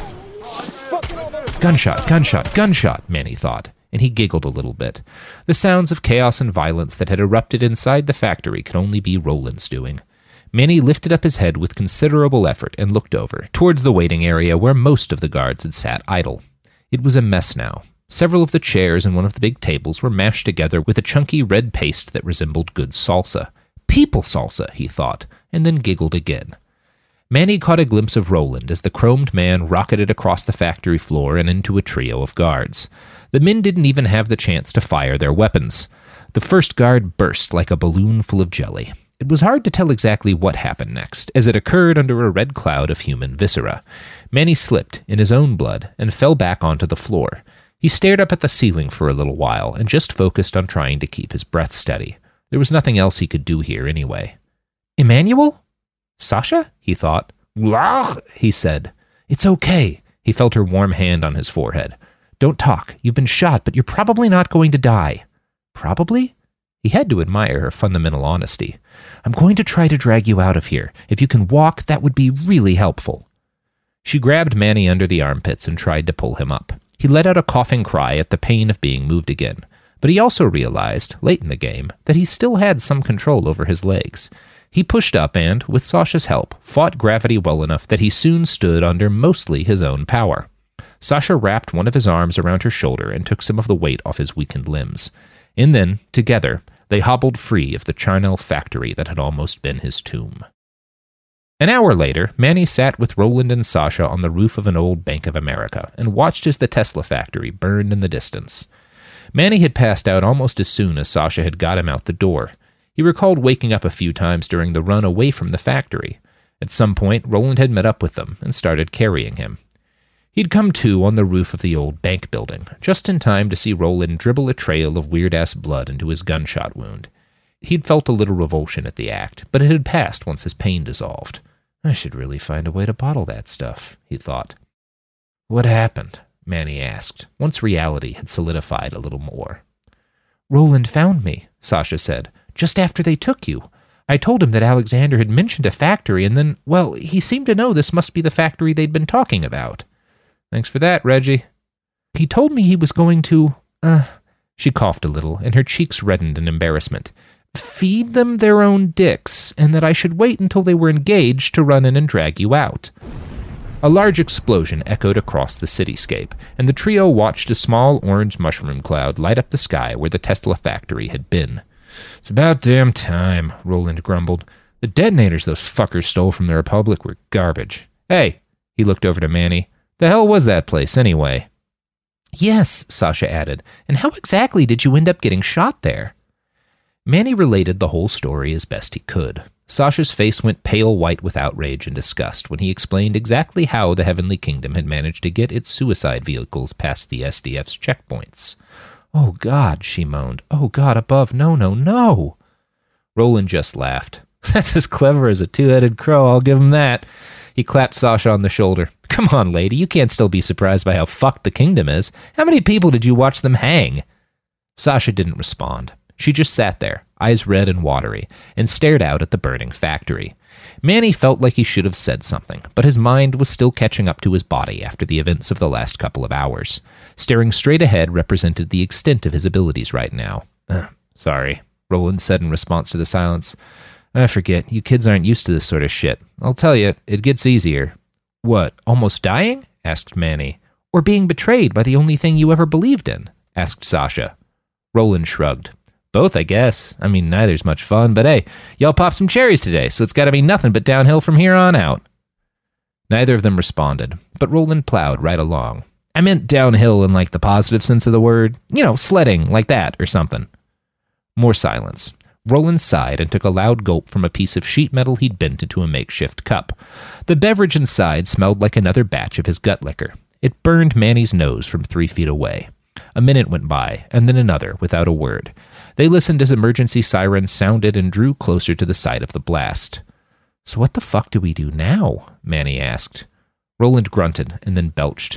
"Gunshot, gunshot, gunshot," Manny thought, and he giggled a little bit. The sounds of chaos and violence that had erupted inside the factory could only be Roland's doing. Manny lifted up his head with considerable effort and looked over, towards the waiting area where most of the guards had sat idle. It was a mess now. Several of the chairs and one of the big tables were mashed together with a chunky red paste that resembled good salsa. People salsa, he thought, and then giggled again. Manny caught a glimpse of Roland as the chromed man rocketed across the factory floor and into a trio of guards. The men didn't even have the chance to fire their weapons. The first guard burst like a balloon full of jelly. It was hard to tell exactly what happened next, as it occurred under a red cloud of human viscera. Manny slipped in his own blood and fell back onto the floor. He stared up at the ceiling for a little while and just focused on trying to keep his breath steady. There was nothing else he could do here anyway. Emmanuel? Sasha? He thought. Blah, he said. It's okay. He felt her warm hand on his forehead. Don't talk. You've been shot, but you're probably not going to die. Probably? He had to admire her fundamental honesty. I'm going to try to drag you out of here. If you can walk, that would be really helpful. She grabbed Manny under the armpits and tried to pull him up. He let out a coughing cry at the pain of being moved again, but he also realized, late in the game, that he still had some control over his legs. He pushed up and, with Sasha's help, fought gravity well enough that he soon stood under mostly his own power. Sasha wrapped one of his arms around her shoulder and took some of the weight off his weakened limbs. And then, together, they hobbled free of the charnel factory that had almost been his tomb. An hour later, Manny sat with Roland and Sasha on the roof of an old Bank of America and watched as the Tesla factory burned in the distance. Manny had passed out almost as soon as Sasha had got him out the door. He recalled waking up a few times during the run away from the factory. At some point, Roland had met up with them and started carrying him. He'd come to on the roof of the old bank building, just in time to see Roland dribble a trail of weird-ass blood into his gunshot wound. He'd felt a little revulsion at the act, but it had passed once his pain dissolved. I should really find a way to bottle that stuff, he thought. What happened? Manny asked, once reality had solidified a little more. Roland found me, Sasha said, just after they took you. I told him that Alexander had mentioned a factory, and then, well, he seemed to know this must be the factory they'd been talking about. Thanks for that, Reggie. He told me he was going to, she coughed a little, and her cheeks reddened in embarrassment. Feed them their own dicks, and that I should wait until they were engaged to run in and drag you out. A large explosion echoed across the cityscape, and the trio watched a small orange mushroom cloud light up the sky where the Tesla factory had been. It's about damn time, Roland grumbled. The detonators those fuckers stole from the Republic were garbage. Hey, he looked over to Manny. The hell was that place, anyway? Yes, Sasha added, and how exactly did you end up getting shot there? Manny related the whole story as best he could. Sasha's face went pale white with outrage and disgust when he explained exactly how the Heavenly Kingdom had managed to get its suicide vehicles past the SDF's checkpoints. Oh, God, she moaned. Oh, God above, no, no, no. Roland just laughed. That's as clever as a two-headed crow, I'll give him that. He clapped Sasha on the shoulder. Come on, lady, you can't still be surprised by how fucked the kingdom is. How many people did you watch them hang? Sasha didn't respond. She just sat there, eyes red and watery, and stared out at the burning factory. Manny felt like he should have said something, but his mind was still catching up to his body after the events of the last couple of hours. Staring straight ahead represented the extent of his abilities right now. Sorry, Roland said in response to the silence. I forget, you kids aren't used to this sort of shit. I'll tell you, it gets easier. What, almost dying? Asked Manny. Or being betrayed by the only thing you ever believed in? Asked Sasha. Roland shrugged. Both, I guess. I mean, neither's much fun, but hey, y'all popped some cherries today, so it's gotta be nothing but downhill from here on out. Neither of them responded, but Roland plowed right along. I meant downhill in like the positive sense of the word. You know, sledding, like that, or something. More silence. Roland sighed and took a loud gulp from a piece of sheet metal he'd bent into a makeshift cup. The beverage inside smelled like another batch of his gut liquor. It burned Manny's nose from 3 feet away. A minute went by, and then another, without a word. They listened as emergency sirens sounded and drew closer to the site of the blast. So what the fuck do we do now? Manny asked. Roland grunted and then belched.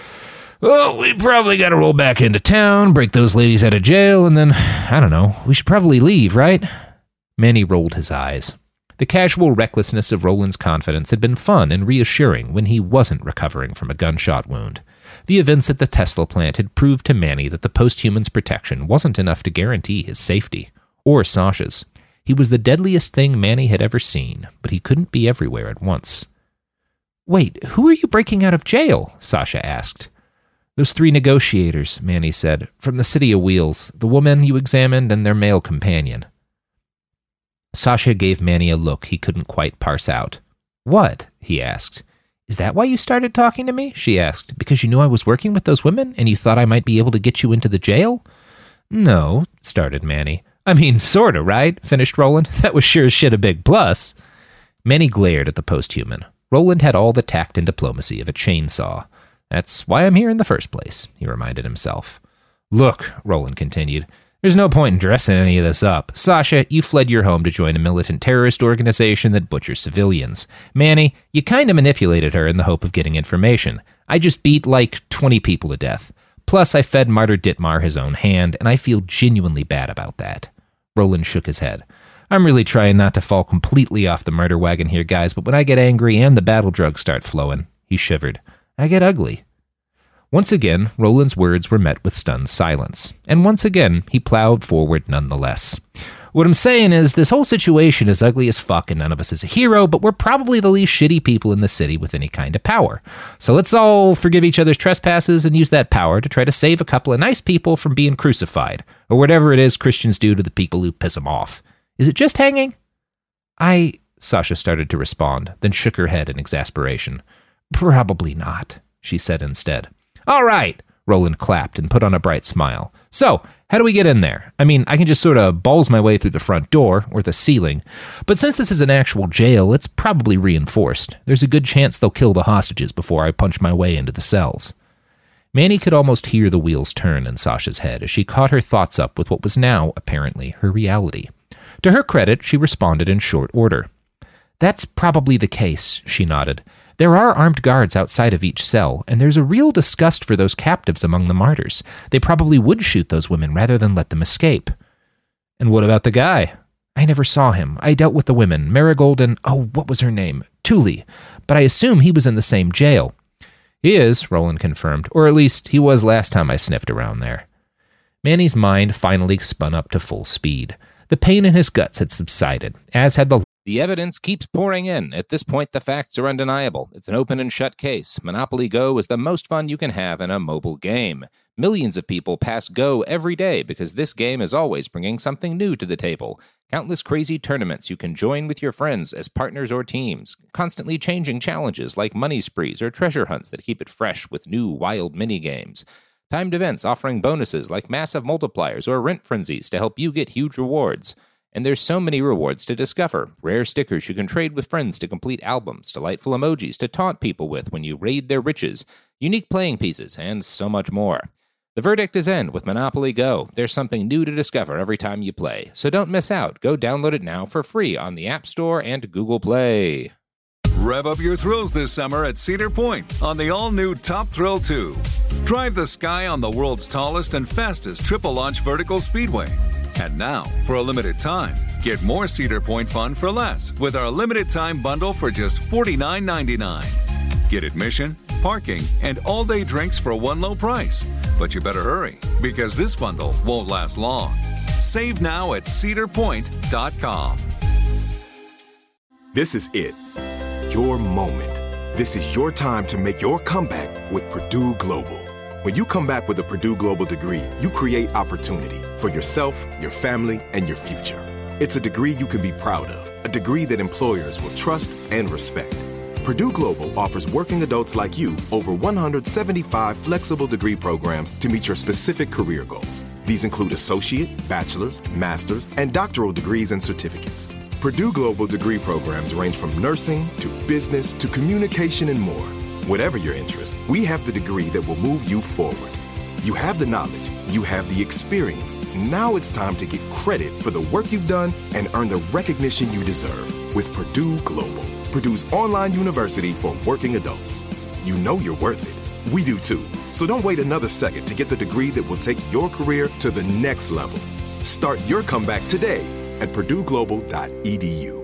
Well, we probably got to roll back into town, break those ladies out of jail, and then, I don't know, we should probably leave, right? Manny rolled his eyes. The casual recklessness of Roland's confidence had been fun and reassuring when he wasn't recovering from a gunshot wound. The events at the Tesla plant had proved to Manny that the post-human's protection wasn't enough to guarantee his safety, or Sasha's. He was the deadliest thing Manny had ever seen, but he couldn't be everywhere at once. Wait, who are you breaking out of jail? Sasha asked. Those 3 negotiators, Manny said, from the City of Wheels, the woman you examined and their male companion. Sasha gave Manny a look he couldn't quite parse out. What? He asked. Is that why you started talking to me? She asked. Because you knew I was working with those women and you thought I might be able to get you into the jail? No, started Manny. I mean, sorta, right? Finished Roland. That was sure as shit a big plus. Manny glared at the posthuman. Roland had all the tact and diplomacy of a chainsaw. That's why I'm here in the first place, he reminded himself. Look, Roland continued, there's no point in dressing any of this up. Sasha, you fled your home to join a militant terrorist organization that butchers civilians. Manny, you kind of manipulated her in the hope of getting information. I just beat like 20 people to death. Plus, I fed Martyr Ditmar his own hand, and I feel genuinely bad about that. Roland shook his head. I'm really trying not to fall completely off the murder wagon here, guys, but when I get angry and the battle drugs start flowing, he shivered, I get ugly. Once again, Roland's words were met with stunned silence, and once again, he plowed forward nonetheless. What I'm saying is, this whole situation is ugly as fuck and none of us is a hero, but we're probably the least shitty people in the city with any kind of power. So let's all forgive each other's trespasses and use that power to try to save a couple of nice people from being crucified, or whatever it is Christians do to the people who piss them off. Is it just hanging? Sasha started to respond, then shook her head in exasperation. Probably not, she said instead. All right, Roland clapped and put on a bright smile. So, how do we get in there? I mean, I can just sort of balls my way through the front door, or the ceiling, but since this is an actual jail, it's probably reinforced. There's a good chance they'll kill the hostages before I punch my way into the cells. Manny could almost hear the wheels turn in Sasha's head as she caught her thoughts up with what was now, apparently, her reality. To her credit, she responded in short order. That's probably the case, she nodded. There are armed guards outside of each cell, and there's a real disgust for those captives among the martyrs. They probably would shoot those women rather than let them escape. And what about the guy? I never saw him. I dealt with the women, Marigold and, what was her name? Thule. But I assume he was in the same jail. He is, Roland confirmed, or at least he was last time I sniffed around there. Manny's mind finally spun up to full speed. The pain in his guts had subsided, as had the evidence keeps pouring in. At this point, the facts are undeniable. It's an open and shut case. Monopoly Go is the most fun you can have in a mobile game. Millions of people pass Go every day because this game is always bringing something new to the table. Countless crazy tournaments you can join with your friends as partners or teams. Constantly changing challenges like money sprees or treasure hunts that keep it fresh with new wild mini-games. Timed events offering bonuses like massive multipliers or rent frenzies to help you get huge rewards. And there's so many rewards to discover. Rare stickers you can trade with friends to complete albums, delightful emojis to taunt people with when you raid their riches, unique playing pieces, and so much more. The verdict is in with Monopoly Go. There's something new to discover every time you play. So don't miss out. Go download it now for free on the App Store and Google Play. Rev up your thrills this summer at Cedar Point on the all-new Top Thrill 2. Drive the sky on the world's tallest and fastest triple-launch vertical speedway. And now, for a limited time, get more Cedar Point fun for less with our limited-time bundle for just $49.99. Get admission, parking, and all-day drinks for one low price. But you better hurry, because this bundle won't last long. Save now at cedarpoint.com. This is it. Your moment. This is your time to make your comeback with Purdue Global. When you come back with a Purdue Global degree, you create opportunity for yourself, your family, and your future. It's a degree you can be proud of, a degree that employers will trust and respect. Purdue Global offers working adults like you over 175 flexible degree programs to meet your specific career goals. These include associate, bachelor's, master's, and doctoral degrees and certificates. Purdue Global degree programs range from nursing to business to communication and more. Whatever your interest, we have the degree that will move you forward. You have the knowledge, you have the experience. Now it's time to get credit for the work you've done and earn the recognition you deserve with Purdue Global, Purdue's online university for working adults. You know you're worth it. We do too. So don't wait another second to get the degree that will take your career to the next level. Start your comeback today at purdueglobal.edu.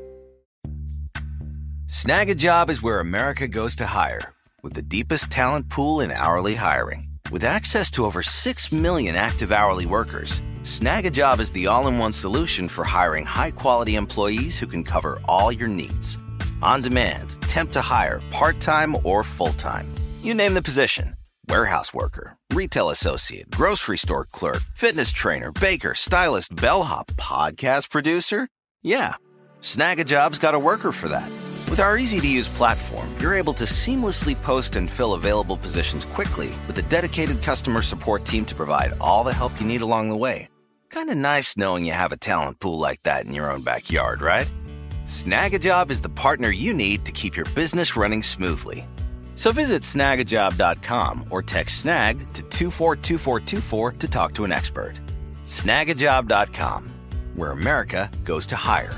Snag a Job is where America goes to hire, with the deepest talent pool in hourly hiring. With access to over 6 million active hourly workers, Snag a Job is the all-in-one solution for hiring high-quality employees who can cover all your needs. On demand, temp to hire, part-time or full-time. You name the position. Warehouse worker, retail associate, grocery store clerk, fitness trainer, baker, stylist, bellhop, podcast producer. Yeah, Snag a Job's got a worker for that. With our easy-to-use platform, you're able to seamlessly post and fill available positions quickly with a dedicated customer support team to provide all the help you need along the way. Kind of nice knowing you have a talent pool like that in your own backyard, right? Snagajob is the partner you need to keep your business running smoothly. So visit snagajob.com or text snag to 242424 to talk to an expert. Snagajob.com, where America goes to hire.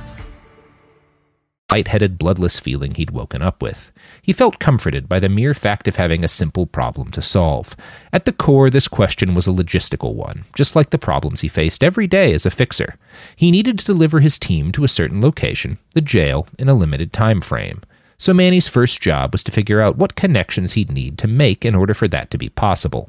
Light-headed, bloodless feeling he'd woken up with. He felt comforted by the mere fact of having a simple problem to solve. At the core, this question was a logistical one, just like the problems he faced every day as a fixer. He needed to deliver his team to a certain location, the jail, in a limited time frame. So Manny's first job was to figure out what connections he'd need to make in order for that to be possible.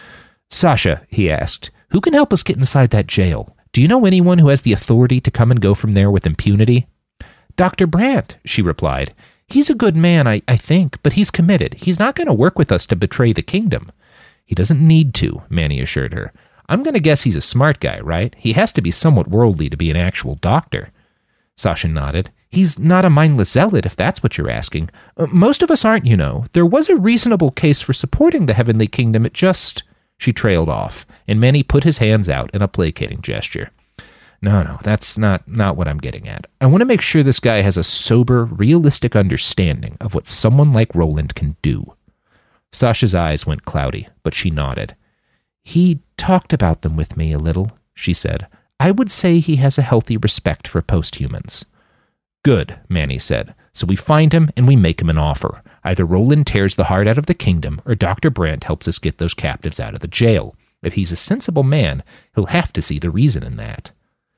"Sasha," he asked, "who can help us get inside that jail? Do you know anyone who has the authority to come and go from there with impunity?" "Dr. Brandt," she replied. "He's a good man, I think, but he's committed. He's not going to work with us to betray the kingdom." "He doesn't need to," Manny assured her. "I'm going to guess he's a smart guy, right? He has to be somewhat worldly to be an actual doctor." Sasha nodded. "He's not a mindless zealot, if that's what you're asking. Most of us aren't, you know. There was a reasonable case for supporting the heavenly kingdom. It just..." She trailed off, and Manny put his hands out in a placating gesture. No, that's not what I'm getting at. I want to make sure this guy has a sober, realistic understanding of what someone like Roland can do." Sasha's eyes went cloudy, but she nodded. "He talked about them with me a little," she said. "I would say he has a healthy respect for posthumans." "Good," Manny said. "So we find him and we make him an offer. Either Roland tears the heart out of the kingdom or Dr. Brandt helps us get those captives out of the jail. If he's a sensible man, he'll have to see the reason in that."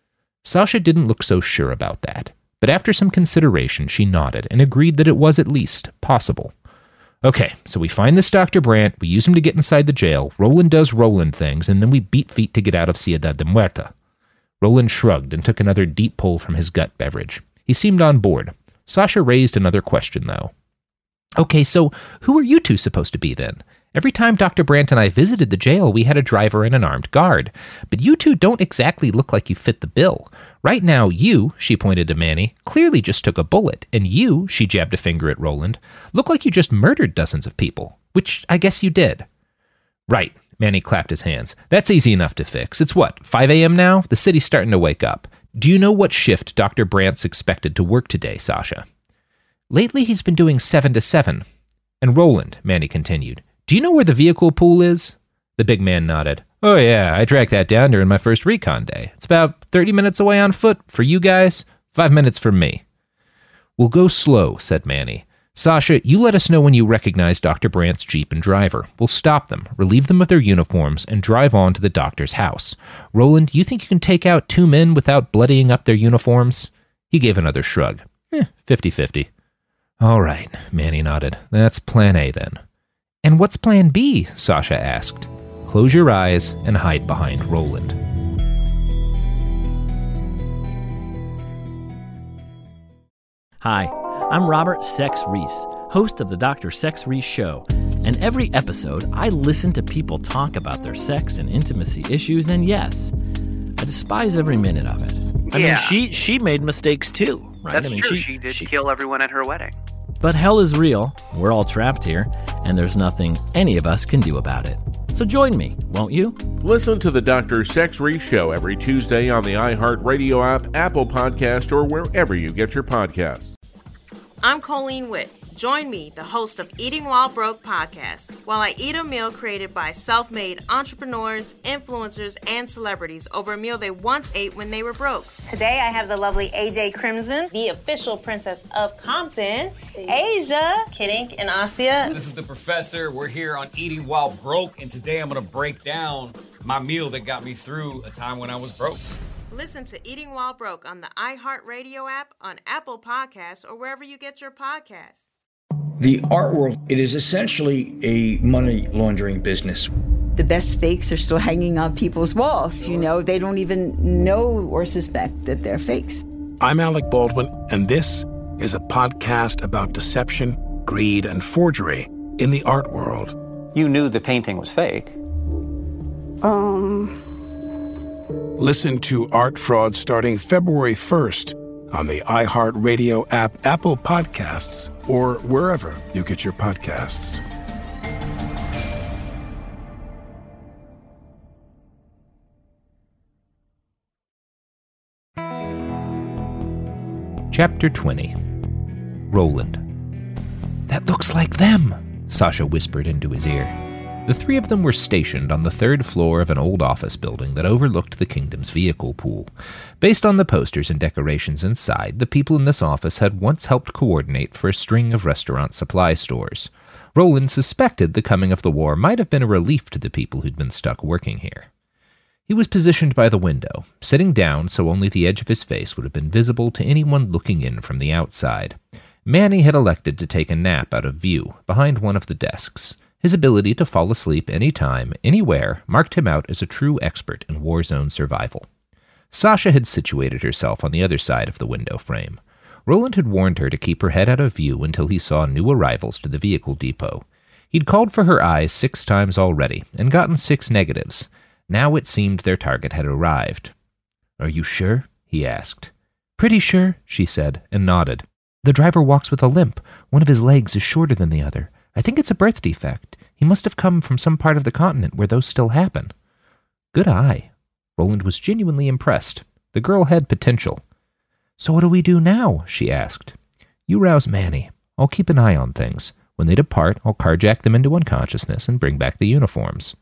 Sasha didn't look so sure about that, but after some consideration, she nodded and agreed that it was at least possible. "Okay, so we find this Dr. Brandt, we use him to get inside the jail, Roland does Roland things, and then we beat feet to get out of Ciudad de Muerta." Roland shrugged and took another deep pull from his gut beverage. He seemed on board. Sasha raised another question, though. "Okay, so who are you two supposed to be then? Every time Dr. Brandt and I visited the jail, we had a driver and an armed guard. But you two don't exactly look like you fit the bill. Right now, you," she pointed to Manny, "clearly just took a bullet. And you," she jabbed a finger at Roland, "look like you just murdered dozens of people. Which I guess you did." "Right," Manny clapped his hands. "That's easy enough to fix. It's what, 5 a.m. now? The city's starting to wake up. Do you know what shift Dr. Brandt's expected to work today, Sasha?" "Lately, he's been doing 7 to 7. "And Roland," Manny continued, "do you know where the vehicle pool is?" The big man nodded. "Oh yeah, I tracked that down during my first recon day. It's about 30 minutes away on foot for you guys, 5 minutes from me." "We'll go slow," said Manny. "Sasha, you let us know when you recognize Dr. Brandt's Jeep and driver. We'll stop them, relieve them of their uniforms, and drive on to the doctor's house. Roland, you think you can take out 2 men without bloodying up their uniforms?" He gave another shrug. 50-50. "All right," Manny nodded. "That's plan A then." "And what's plan B?" Sasha asked. "Close your eyes and hide behind Roland." Hi, I'm Robert Sex Reese, host of the Dr. Sex Reese Show. And every episode, I listen to people talk about their sex and intimacy issues, and yes, I despise every minute of it. I mean, she made mistakes too, right? That's true. She did kill everyone at her wedding. But hell is real, we're all trapped here, and there's nothing any of us can do about it. So join me, won't you? Listen to the Dr. Sex Reese Show every Tuesday on the iHeartRadio app, Apple Podcast, or wherever you get your podcasts. I'm Colleen Witt. Join me, the host of Eating While Broke podcast, while I eat a meal created by self-made entrepreneurs, influencers, and celebrities over a meal they once ate when they were broke. Today I have the lovely AJ Crimson, the official princess of Compton, Asia, Kidink, and Asia. This is the professor. We're here on Eating While Broke, and today I'm going to break down my meal that got me through a time when I was broke. Listen to Eating While Broke on the iHeartRadio app, on Apple Podcasts, or wherever you get your podcasts. The art world, it is essentially a money laundering business. The best fakes are still hanging on people's walls. You know, they don't even know or suspect that they're fakes. I'm Alec Baldwin, and this is a podcast about deception, greed, and forgery in the art world. You knew the painting was fake. Listen to Art Fraud starting February 1st on the iHeartRadio app, Apple Podcasts, or wherever you get your podcasts. Chapter 20. Roland. "That looks like them," Sasha whispered into his ear. The three of them were stationed on the third floor of an old office building that overlooked the kingdom's vehicle pool. Based on the posters and decorations inside, the people in this office had once helped coordinate for a string of restaurant supply stores. Roland suspected the coming of the war might have been a relief to the people who'd been stuck working here. He was positioned by the window, sitting down so only the edge of his face would have been visible to anyone looking in from the outside. Manny had elected to take a nap out of view, behind one of the desks. His ability to fall asleep any time, anywhere, marked him out as a true expert in war zone survival. Sasha had situated herself on the other side of the window frame. Roland had warned her to keep her head out of view until he saw new arrivals to the vehicle depot. He'd called for her eyes 6 times already, and gotten 6 negatives. Now it seemed their target had arrived. "Are you sure?" he asked. "Pretty sure," she said, and nodded. "The driver walks with a limp. One of his legs is shorter than the other. I think it's a birth defect. He must have come from some part of the continent where those still happen." Good eye. Roland was genuinely impressed. The girl had potential. "So what do we do now?" she asked. "You rouse Manny. I'll keep an eye on things. When they depart, I'll carjack them into unconsciousness and bring back the uniforms."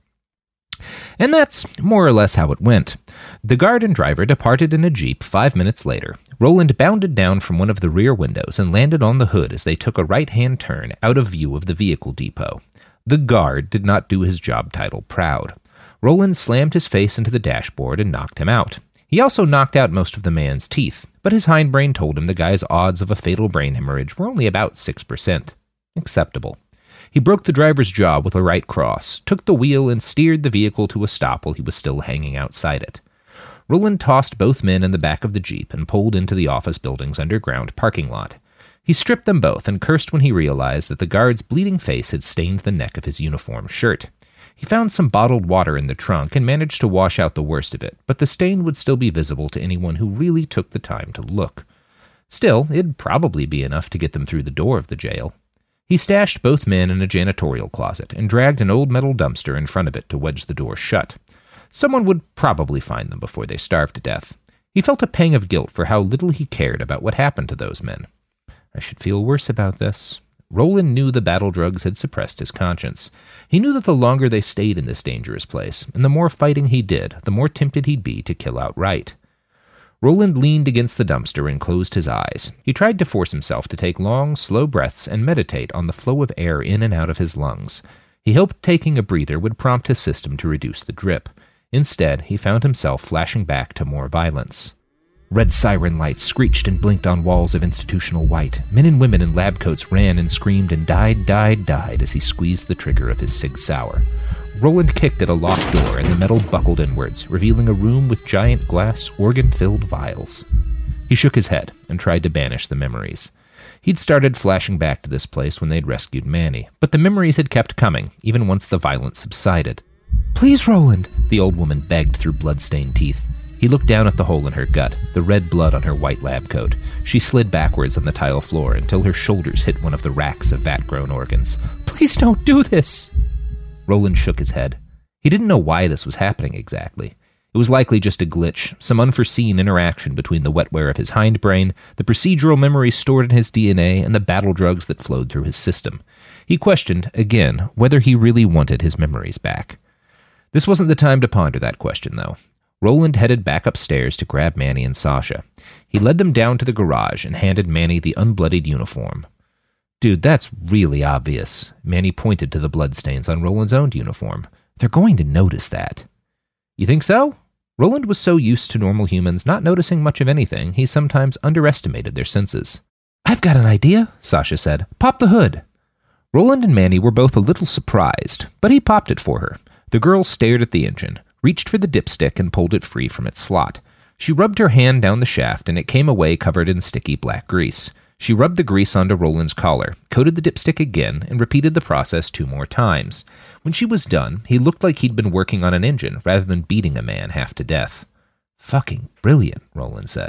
And that's more or less how it went. The guard and driver departed in a jeep 5 minutes later. Roland bounded down from one of the rear windows and landed on the hood as they took a right-hand turn out of view of the vehicle depot. The guard did not do his job title proud. Roland slammed his face into the dashboard and knocked him out. He also knocked out most of the man's teeth, but his hindbrain told him the guy's odds of a fatal brain hemorrhage were only about 6%. Acceptable. He broke the driver's jaw with a right cross, took the wheel, and steered the vehicle to a stop while he was still hanging outside it. Roland tossed both men in the back of the jeep and pulled into the office building's underground parking lot. He stripped them both and cursed when he realized that the guard's bleeding face had stained the neck of his uniform shirt. He found some bottled water in the trunk and managed to wash out the worst of it, but the stain would still be visible to anyone who really took the time to look. Still, it'd probably be enough to get them through the door of the jail. He stashed both men in a janitorial closet and dragged an old metal dumpster in front of it to wedge the door shut. Someone would probably find them before they starved to death. He felt a pang of guilt for how little he cared about what happened to those men. I should feel worse about this. Roland knew the battle drugs had suppressed his conscience. He knew that the longer they stayed in this dangerous place, and the more fighting he did, the more tempted he'd be to kill outright. Roland leaned against the dumpster and closed his eyes. He tried to force himself to take long, slow breaths and meditate on the flow of air in and out of his lungs. He hoped taking a breather would prompt his system to reduce the drip. Instead, he found himself flashing back to more violence. Red siren lights screeched and blinked on walls of institutional white. Men and women in lab coats ran and screamed and died as he squeezed the trigger of his Sig Sauer. Roland kicked at a locked door and the metal buckled inwards, revealing a room with giant glass, organ-filled vials. He shook his head and tried to banish the memories. He'd started flashing back to this place when they'd rescued Manny, but the memories had kept coming, even once the violence subsided. "Please, Roland," the old woman begged through blood-stained teeth. He looked down at the hole in her gut, the red blood on her white lab coat. She slid backwards on the tile floor until her shoulders hit one of the racks of vat-grown organs. "Please don't do this!" Roland shook his head. He didn't know why this was happening exactly. It was likely just a glitch, some unforeseen interaction between the wetware of his hindbrain, the procedural memories stored in his DNA, and the battle drugs that flowed through his system. He questioned, again, whether he really wanted his memories back. This wasn't the time to ponder that question, though. Roland headed back upstairs to grab Manny and Sasha. He led them down to the garage and handed Manny the unbloodied uniform. "Dude, that's really obvious." Manny pointed to the bloodstains on Roland's own uniform. "They're going to notice that." "You think so?" Roland was so used to normal humans not noticing much of anything, he sometimes underestimated their senses. "I've got an idea," Sasha said. "Pop the hood." Roland and Manny were both a little surprised, but he popped it for her. The girl stared at the engine, reached for the dipstick and pulled it free from its slot. She rubbed her hand down the shaft and it came away covered in sticky black grease. She rubbed the grease onto Roland's collar, coated the dipstick again, and repeated the process 2 more times. When she was done, he looked like he'd been working on an engine rather than beating a man half to death. "Fucking brilliant," Roland said.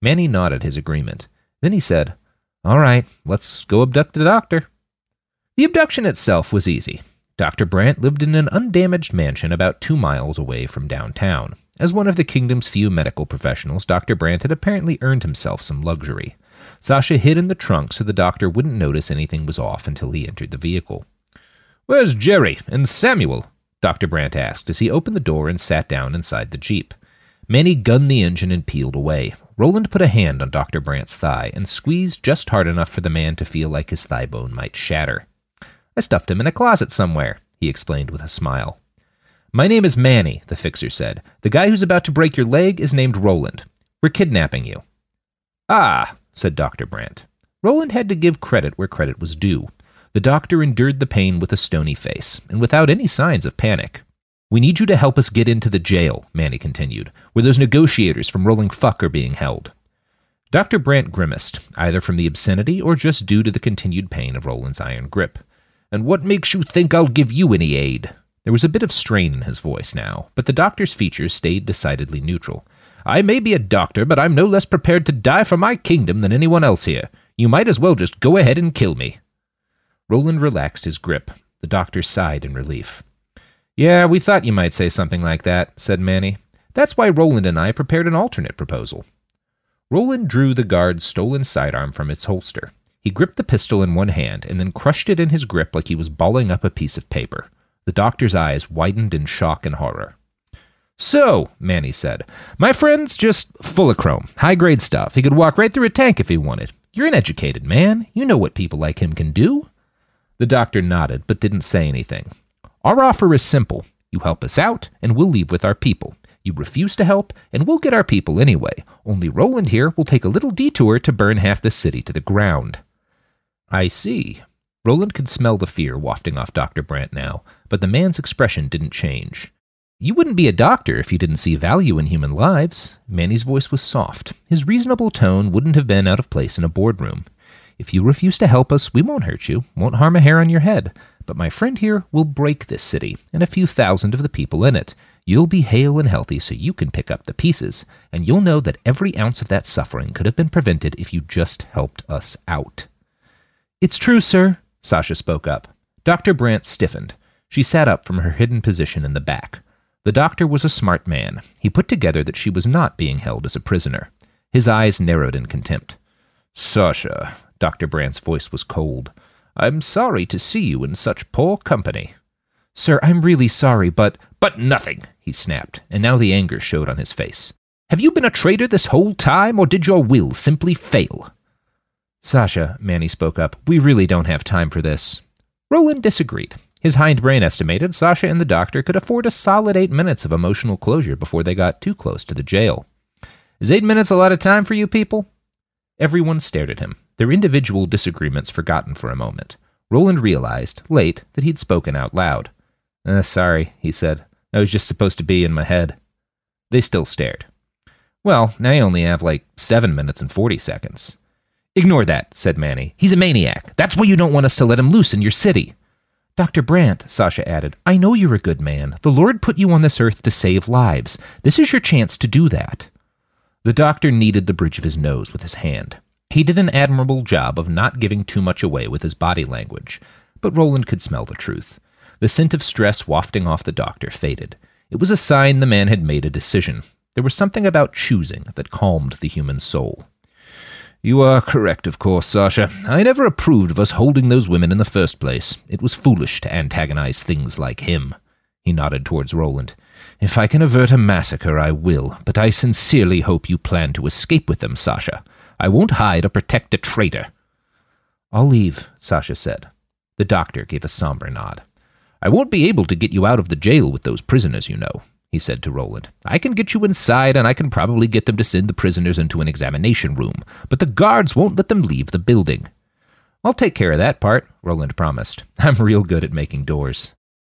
Manny nodded his agreement. Then he said, "All right, let's go abduct the doctor." The abduction itself was easy. Dr. Brandt lived in an undamaged mansion about 2 miles away from downtown. As one of the kingdom's few medical professionals, Dr. Brandt had apparently earned himself some luxury. Sasha hid in the trunk so the doctor wouldn't notice anything was off until he entered the vehicle. "Where's Jerry and Samuel?" Dr. Brandt asked as he opened the door and sat down inside the Jeep. Manny gunned the engine and peeled away. Roland put a hand on Dr. Brandt's thigh and squeezed just hard enough for the man to feel like his thigh bone might shatter. "I stuffed him in a closet somewhere," he explained with a smile. "My name is Manny," the fixer said. "The guy who's about to break your leg is named Roland. We're kidnapping you." "Ah," said Dr. Brandt. Roland had to give credit where credit was due. The doctor endured the pain with a stony face, and without any signs of panic. "We need you to help us get into the jail," Manny continued, "where those negotiators from Rolling Fuck are being held." Dr. Brandt grimaced, either from the obscenity or just due to the continued pain of Roland's iron grip. "And what makes you think I'll give you any aid?" There was a bit of strain in his voice now, but the doctor's features stayed decidedly neutral. "I may be a doctor, but I'm no less prepared to die for my kingdom than anyone else here. You might as well just go ahead and kill me." Roland relaxed his grip. The doctor sighed in relief. "Yeah, we thought you might say something like that," said Manny. "That's why Roland and I prepared an alternate proposal." Roland drew the guard's stolen sidearm from its holster. He gripped the pistol in one hand and then crushed it in his grip like he was balling up a piece of paper. The doctor's eyes widened in shock and horror. "So," Manny said, "my friend's just full of chrome. High-grade stuff. He could walk right through a tank if he wanted. You're an educated man. You know what people like him can do." The doctor nodded, but didn't say anything. "Our offer is simple. You help us out, and we'll leave with our people. You refuse to help, and we'll get our people anyway. Only Roland here will take a little detour to burn half the city to the ground." "I see." Roland could smell the fear wafting off Dr. Brandt now, but the man's expression didn't change. "You wouldn't be a doctor if you didn't see value in human lives." Manny's voice was soft. His reasonable tone wouldn't have been out of place in a boardroom. "If you refuse to help us, we won't hurt you, won't harm a hair on your head. But my friend here will break this city, and a few thousand of the people in it. You'll be hale and healthy so you can pick up the pieces, and you'll know that every ounce of that suffering could have been prevented if you just helped us out." "It's true, sir," Sasha spoke up. Dr. Brandt stiffened. She sat up from her hidden position in the back. The doctor was a smart man. He put together that she was not being held as a prisoner. His eyes narrowed in contempt. "Sasha," Dr. Brandt's voice was cold. "I'm sorry to see you in such poor company." "Sir, I'm really sorry, but—" "But nothing," he snapped, and now the anger showed on his face. "Have you been a traitor this whole time, or did your will simply fail?" "Sasha," Manny spoke up, "we really don't have time for this." Roland disagreed. His hindbrain estimated Sasha and the doctor could afford a solid 8 minutes of emotional closure before they got too close to the jail. "Is 8 minutes a lot of time for you people?" Everyone stared at him, their individual disagreements forgotten for a moment. Roland realized, late, that he'd spoken out loud. Sorry," he said. "I was just supposed to be in my head." They still stared. "Well, now you only have 7 minutes and 40 seconds. "Ignore that," said Manny. "He's a maniac. That's why you don't want us to let him loose in your city." "Dr. Brandt," Sasha added, "I know you're a good man. The Lord put you on this earth to save lives. This is your chance to do that." The doctor kneaded the bridge of his nose with his hand. He did an admirable job of not giving too much away with his body language, but Roland could smell the truth. The scent of stress wafting off the doctor faded. It was a sign the man had made a decision. There was something about choosing that calmed the human soul. "You are correct, of course, Sasha. I never approved of us holding those women in the first place. It was foolish to antagonize things like him." He nodded towards Roland. "If I can avert a massacre, I will, but I sincerely hope you plan to escape with them, Sasha. I won't hide or protect a traitor." "I'll leave," Sasha said. The doctor gave a somber nod. "I won't be able to get you out of the jail with those prisoners, you know," he said to Roland. "I can get you inside, and I can probably get them to send the prisoners into an examination room, but the guards won't let them leave the building." "I'll take care of that part," Roland promised. "I'm real good at making doors."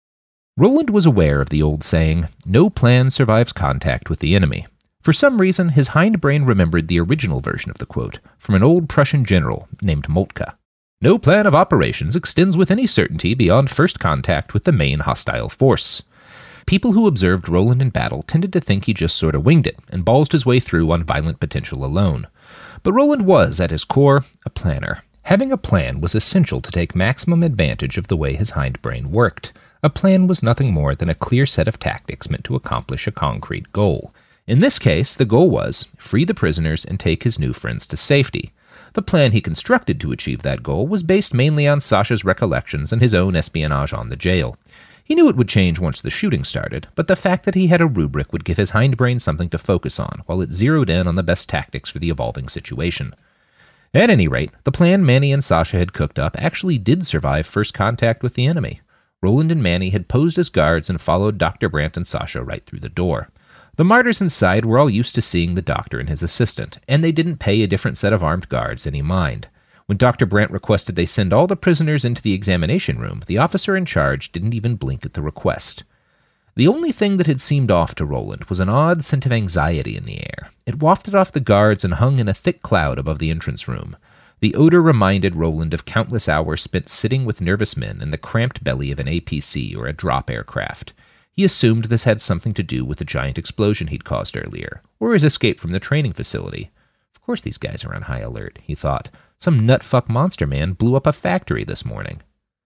Roland was aware of the old saying, "No plan survives contact with the enemy." For some reason, his hindbrain remembered the original version of the quote from an old Prussian general named Moltke. "No plan of operations extends with any certainty beyond first contact with the main hostile force." People who observed Roland in battle tended to think he just sort of winged it and ballsed his way through on violent potential alone. But Roland was, at his core, a planner. Having a plan was essential to take maximum advantage of the way his hindbrain worked. A plan was nothing more than a clear set of tactics meant to accomplish a concrete goal. In this case, the goal was free the prisoners and take his new friends to safety. The plan he constructed to achieve that goal was based mainly on Sasha's recollections and his own espionage on the jail. He knew it would change once the shooting started, but the fact that he had a rubric would give his hindbrain something to focus on, while it zeroed in on the best tactics for the evolving situation. At any rate, the plan Manny and Sasha had cooked up actually did survive first contact with the enemy. Roland and Manny had posed as guards and followed Dr. Brandt and Sasha right through the door. The martyrs inside were all used to seeing the doctor and his assistant, and they didn't pay a different set of armed guards any mind. When Dr. Brandt requested they send all the prisoners into the examination room, the officer in charge didn't even blink at the request. The only thing that had seemed off to Roland was an odd scent of anxiety in the air. It wafted off the guards and hung in a thick cloud above the entrance room. The odor reminded Roland of countless hours spent sitting with nervous men in the cramped belly of an APC or a drop aircraft. He assumed this had something to do with the giant explosion he'd caused earlier, or his escape from the training facility. Of course these guys are on high alert, he thought. Some nutfuck monster man blew up a factory this morning.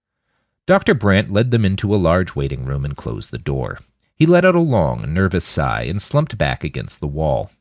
Dr. Brandt led them into a large waiting room and closed the door. He let out a long, nervous sigh and slumped back against the wall.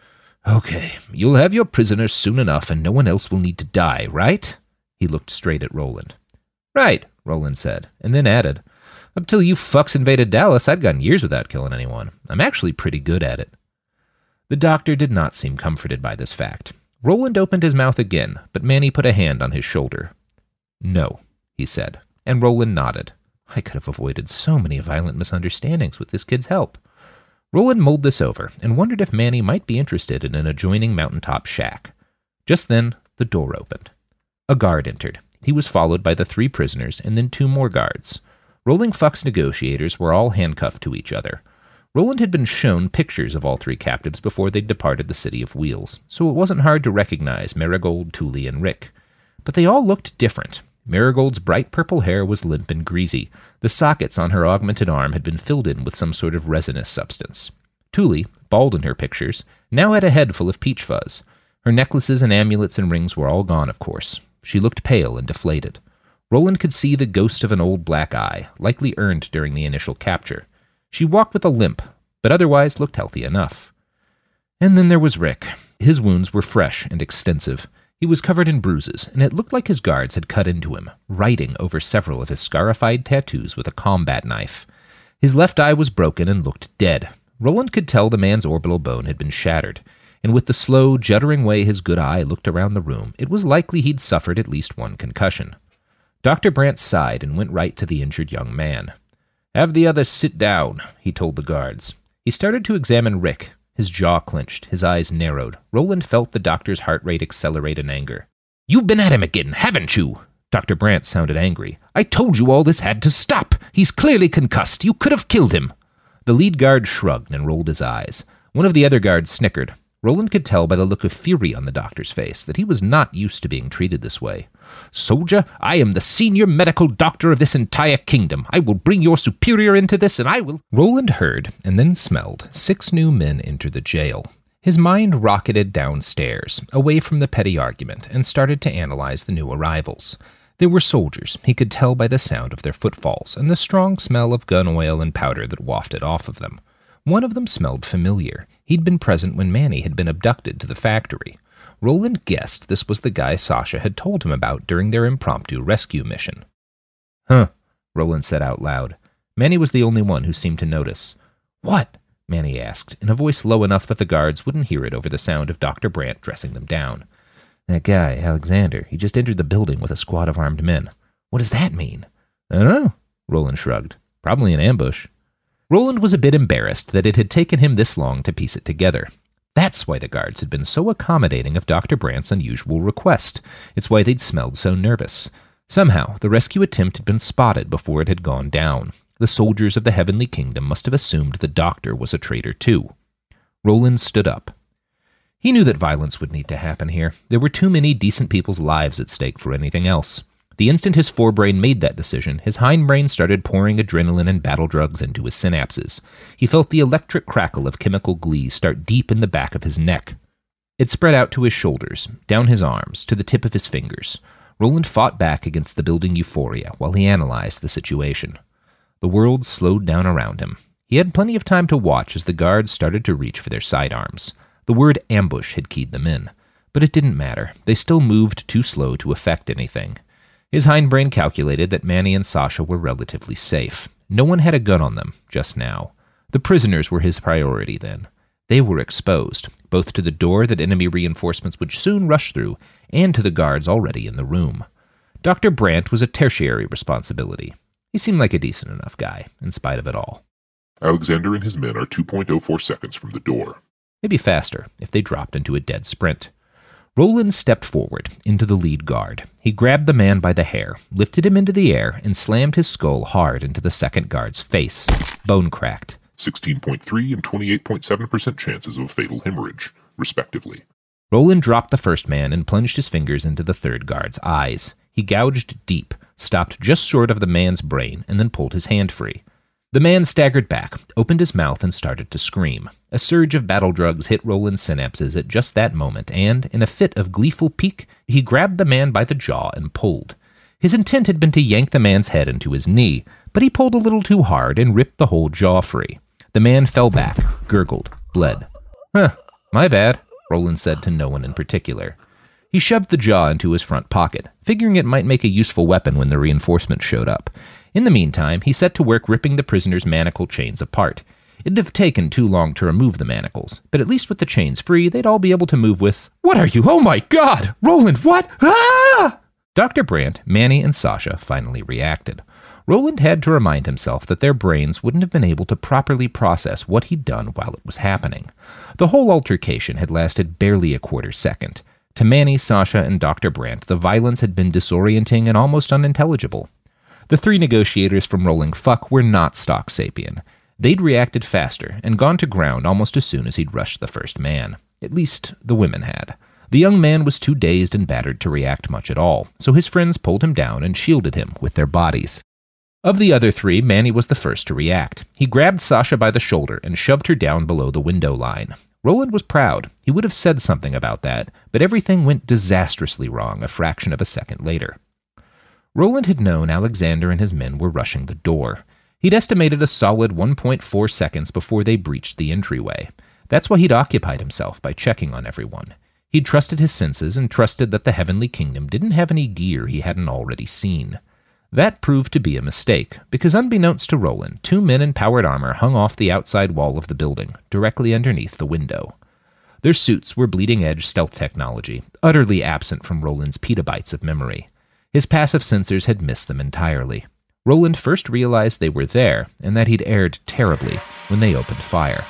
Okay, you'll have your prisoners soon enough and no one else will need to die, right? He looked straight at Roland. Right, Roland said, and then added, Up till you fucks invaded Dallas, I'd gone years without killing anyone. I'm actually pretty good at it. The doctor did not seem comforted by this fact. Roland opened his mouth again, but Manny put a hand on his shoulder. No, he said, and Roland nodded. I could have avoided so many violent misunderstandings with this kid's help. Roland mulled this over and wondered if Manny might be interested in an adjoining mountaintop shack. Just then, the door opened. A guard entered. He was followed by the 3 prisoners and then 2 more guards. Rolling Fuck's negotiators were all handcuffed to each other. Roland had been shown pictures of all 3 captives before they'd departed the City of Wheels, so it wasn't hard to recognize Marigold, Thule, and Rick. But they all looked different. Marigold's bright purple hair was limp and greasy. The sockets on her augmented arm had been filled in with some sort of resinous substance. Thule, bald in her pictures, now had a head full of peach fuzz. Her necklaces and amulets and rings were all gone, of course. She looked pale and deflated. Roland could see the ghost of an old black eye, likely earned during the initial capture. She walked with a limp, but otherwise looked healthy enough. And then there was Rick. His wounds were fresh and extensive. He was covered in bruises, and it looked like his guards had cut into him, writing over several of his scarified tattoos with a combat knife. His left eye was broken and looked dead. Roland could tell the man's orbital bone had been shattered, and with the slow, juddering way his good eye looked around the room, it was likely he'd suffered at least 1 concussion. Dr. Brandt sighed and went right to the injured young man. Have the others sit down, he told the guards. He started to examine Rick. His jaw clenched, his eyes narrowed. Roland felt the doctor's heart rate accelerate in anger. You've been at him again, haven't you? Dr. Brandt sounded angry. I told you all this had to stop. He's clearly concussed. You could have killed him. The lead guard shrugged and rolled his eyes. One of the other guards snickered. Roland could tell by the look of fury on the doctor's face that he was not used to being treated this way. Soldier, I am the senior medical doctor of this entire kingdom. I will bring your superior into this, and I will... Roland heard, and then smelled, 6 new men enter the jail. His mind rocketed downstairs, away from the petty argument, and started to analyze the new arrivals. They were soldiers, he could tell by the sound of their footfalls, and the strong smell of gun oil and powder that wafted off of them. One of them smelled familiar. He'd been present when Manny had been abducted to the factory. Roland guessed this was the guy Sasha had told him about during their impromptu rescue mission. Huh, Roland said out loud. Manny was the only one who seemed to notice. What? Manny asked, in a voice low enough that the guards wouldn't hear it over the sound of Dr. Brandt dressing them down. That guy, Alexander, he just entered the building with a squad of armed men. What does that mean? I don't know, Roland shrugged. Probably an ambush. Roland was a bit embarrassed that it had taken him this long to piece it together. That's why the guards had been so accommodating of Dr. Brandt's unusual request. It's why they'd smelled so nervous. Somehow, the rescue attempt had been spotted before it had gone down. The soldiers of the Heavenly Kingdom must have assumed the doctor was a traitor too. Roland stood up. He knew that violence would need to happen here. There were too many decent people's lives at stake for anything else. The instant his forebrain made that decision, his hindbrain started pouring adrenaline and battle drugs into his synapses. He felt the electric crackle of chemical glee start deep in the back of his neck. It spread out to his shoulders, down his arms, to the tip of his fingers. Roland fought back against the building euphoria while he analyzed the situation. The world slowed down around him. He had plenty of time to watch as the guards started to reach for their sidearms. The word ambush had keyed them in. But it didn't matter. They still moved too slow to affect anything. His hindbrain calculated that Manny and Sasha were relatively safe. No one had a gun on them, just now. The prisoners were his priority then. They were exposed, both to the door that enemy reinforcements would soon rush through, and to the guards already in the room. Dr. Brandt was a tertiary responsibility. He seemed like a decent enough guy, in spite of it all. Alexander and his men are 2.04 seconds from the door. Maybe faster, if they dropped into a dead sprint. Roland stepped forward, into the lead guard. He grabbed the man by the hair, lifted him into the air, and slammed his skull hard into the second guard's face. Bone cracked. 16.3 and 28.7% chances of a fatal hemorrhage, respectively. Roland dropped the first man and plunged his fingers into the third guard's eyes. He gouged deep, stopped just short of the man's brain, and then pulled his hand free. The man staggered back, opened his mouth, and started to scream. A surge of battle drugs hit Roland's synapses at just that moment, and, in a fit of gleeful pique, he grabbed the man by the jaw and pulled. His intent had been to yank the man's head into his knee, but he pulled a little too hard and ripped the whole jaw free. The man fell back, gurgled, bled. My bad, Roland said to no one in particular. He shoved the jaw into his front pocket, figuring it might make a useful weapon when the reinforcements showed up. In the meantime, he set to work ripping the prisoner's manacle chains apart. It'd have taken too long to remove the manacles, but at least with the chains free, they'd all be able to move with, "What are you? Oh my God! Roland, what? Ah!" Dr. Brandt, Manny, and Sasha finally reacted. Roland had to remind himself that their brains wouldn't have been able to properly process what he'd done while it was happening. The whole altercation had lasted barely a quarter second. To Manny, Sasha, and Dr. Brandt, the violence had been disorienting and almost unintelligible. The three negotiators from Rolling Fuck were not stock Sapien. They'd reacted faster and gone to ground almost as soon as he'd rushed the first man. At least, the women had. The young man was too dazed and battered to react much at all, so his friends pulled him down and shielded him with their bodies. Of the other three, Manny was the first to react. He grabbed Sasha by the shoulder and shoved her down below the window line. Roland was proud. He would have said something about that, but everything went disastrously wrong a fraction of a second later. Roland had known Alexander and his men were rushing the door. He'd estimated a solid 1.4 seconds before they breached the entryway. That's why he'd occupied himself by checking on everyone. He'd trusted his senses and trusted that the Heavenly Kingdom didn't have any gear he hadn't already seen. That proved to be a mistake, because unbeknownst to Roland, two men in powered armor hung off the outside wall of the building, directly underneath the window. Their suits were bleeding-edge stealth technology, utterly absent from Roland's petabytes of memory. His passive sensors had missed them entirely. Roland first realized they were there, and that he'd erred terribly when they opened fire.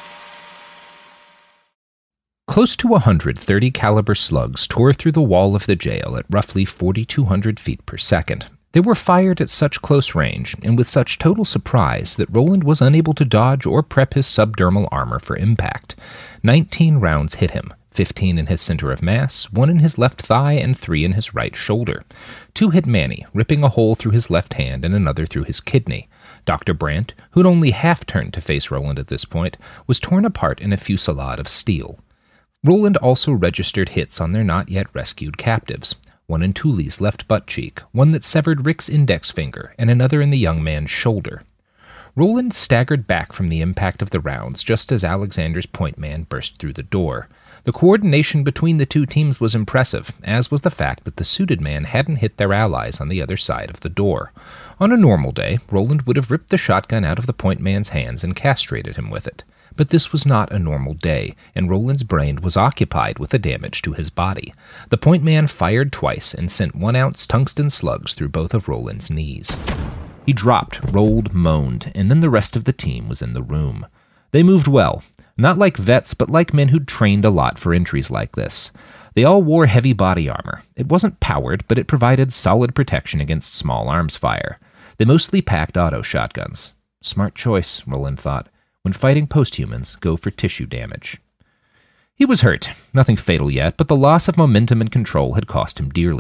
Close to 100 .30-caliber slugs tore through the wall of the jail at roughly 4,200 feet per second. They were fired at such close range, and with such total surprise, that Roland was unable to dodge or prep his subdermal armor for impact. 19 rounds hit him, 15 in his center of mass, 1 in his left thigh, and 3 in his right shoulder. 2 hit Manny, ripping a hole through his left hand and another through his kidney. Dr. Brandt, who'd only half turned to face Roland at this point, was torn apart in a fusillade of steel. Roland also registered hits on their not-yet-rescued captives. 1 in Thule's left butt cheek, 1 that severed Rick's index finger, and another in the young man's shoulder. Roland staggered back from the impact of the rounds just as Alexander's point man burst through the door. The coordination between the two teams was impressive, as was the fact that the suited man hadn't hit their allies on the other side of the door. On a normal day, Roland would have ripped the shotgun out of the point man's hands and castrated him with it. But this was not a normal day, and Roland's brain was occupied with the damage to his body. The point man fired twice and sent 1-ounce tungsten slugs through both of Roland's knees. He dropped, rolled, moaned, and then the rest of the team was in the room. They moved well. Not like vets, but like men who'd trained a lot for entries like this. They all wore heavy body armor. It wasn't powered, but it provided solid protection against small arms fire. They mostly packed auto shotguns. Smart choice, Roland thought. When fighting posthumans, go for tissue damage. He was hurt. Nothing fatal yet, but the loss of momentum and control had cost him dearly.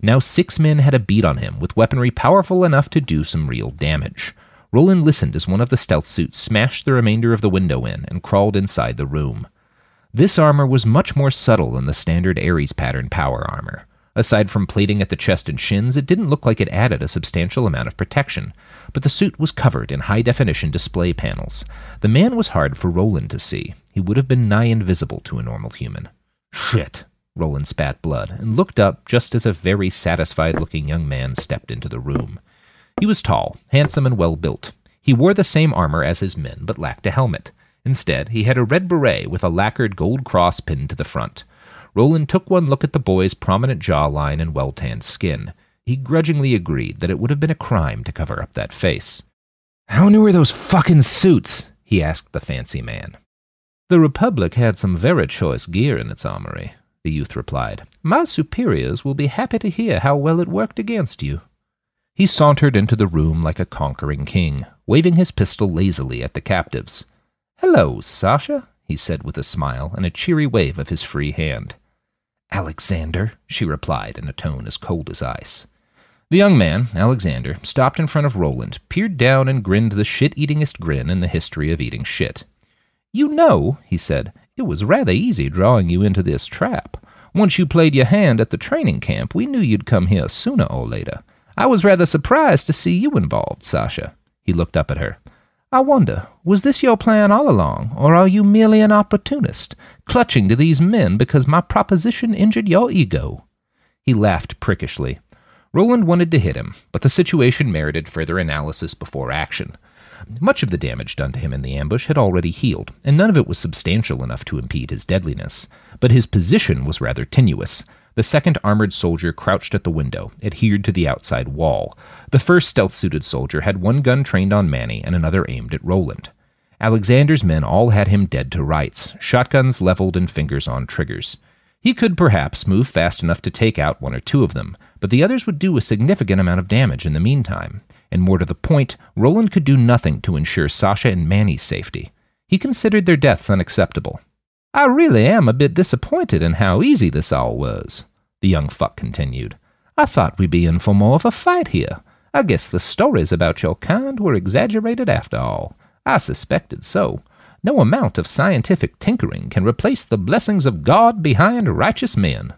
Now 6 men had a beat on him, with weaponry powerful enough to do some real damage. Roland listened as one of the stealth suits smashed the remainder of the window in and crawled inside the room. This armor was much more subtle than the standard Ares pattern power armor. Aside from plating at the chest and shins, it didn't look like it added a substantial amount of protection, but the suit was covered in high-definition display panels. The man was hard for Roland to see. He would have been nigh invisible to a normal human. Shit. Roland spat blood and looked up just as a very satisfied-looking young man stepped into the room. He was tall, handsome, and well-built. He wore the same armor as his men, but lacked a helmet. Instead, he had a red beret with a lacquered gold cross pinned to the front. Roland took one look at the boy's prominent jawline and well-tanned skin. He grudgingly agreed that it would have been a crime to cover up that face. "How new are those fucking suits?" he asked the fancy man. "The Republic had some very choice gear in its armory," the youth replied. "My superiors will be happy to hear how well it worked against you." He sauntered into the room like a conquering king, waving his pistol lazily at the captives. "Hello, Sasha," he said with a smile and a cheery wave of his free hand. "Alexander," she replied in a tone as cold as ice. The young man, Alexander, stopped in front of Roland, peered down and grinned the shit-eatingest grin in the history of eating shit. "You know," he said, "it was rather easy drawing you into this trap. Once you played your hand at the training camp, we knew you'd come here sooner or later. I was rather surprised to see you involved, Sasha." He looked up at her. "I wonder, was this your plan all along, or are you merely an opportunist, clutching to these men because my proposition injured your ego?" He laughed prickishly. Roland wanted to hit him, but the situation merited further analysis before action. Much of the damage done to him in the ambush had already healed, and none of it was substantial enough to impede his deadliness. But his position was rather tenuous. The second armored soldier crouched at the window, adhered to the outside wall. The first stealth-suited soldier had one gun trained on Manny and another aimed at Roland. Alexander's men all had him dead to rights, shotguns leveled and fingers on triggers. He could perhaps move fast enough to take out 1 or 2 of them, but the others would do a significant amount of damage in the meantime. And more to the point, Roland could do nothing to ensure Sasha and Manny's safety. He considered their deaths unacceptable. "I really am a bit disappointed in how easy this all was," the young fuck continued. "I thought we'd be in for more of a fight here. I guess the stories about your kind were exaggerated after all. I suspected so. No amount of scientific tinkering can replace the blessings of God behind righteous men."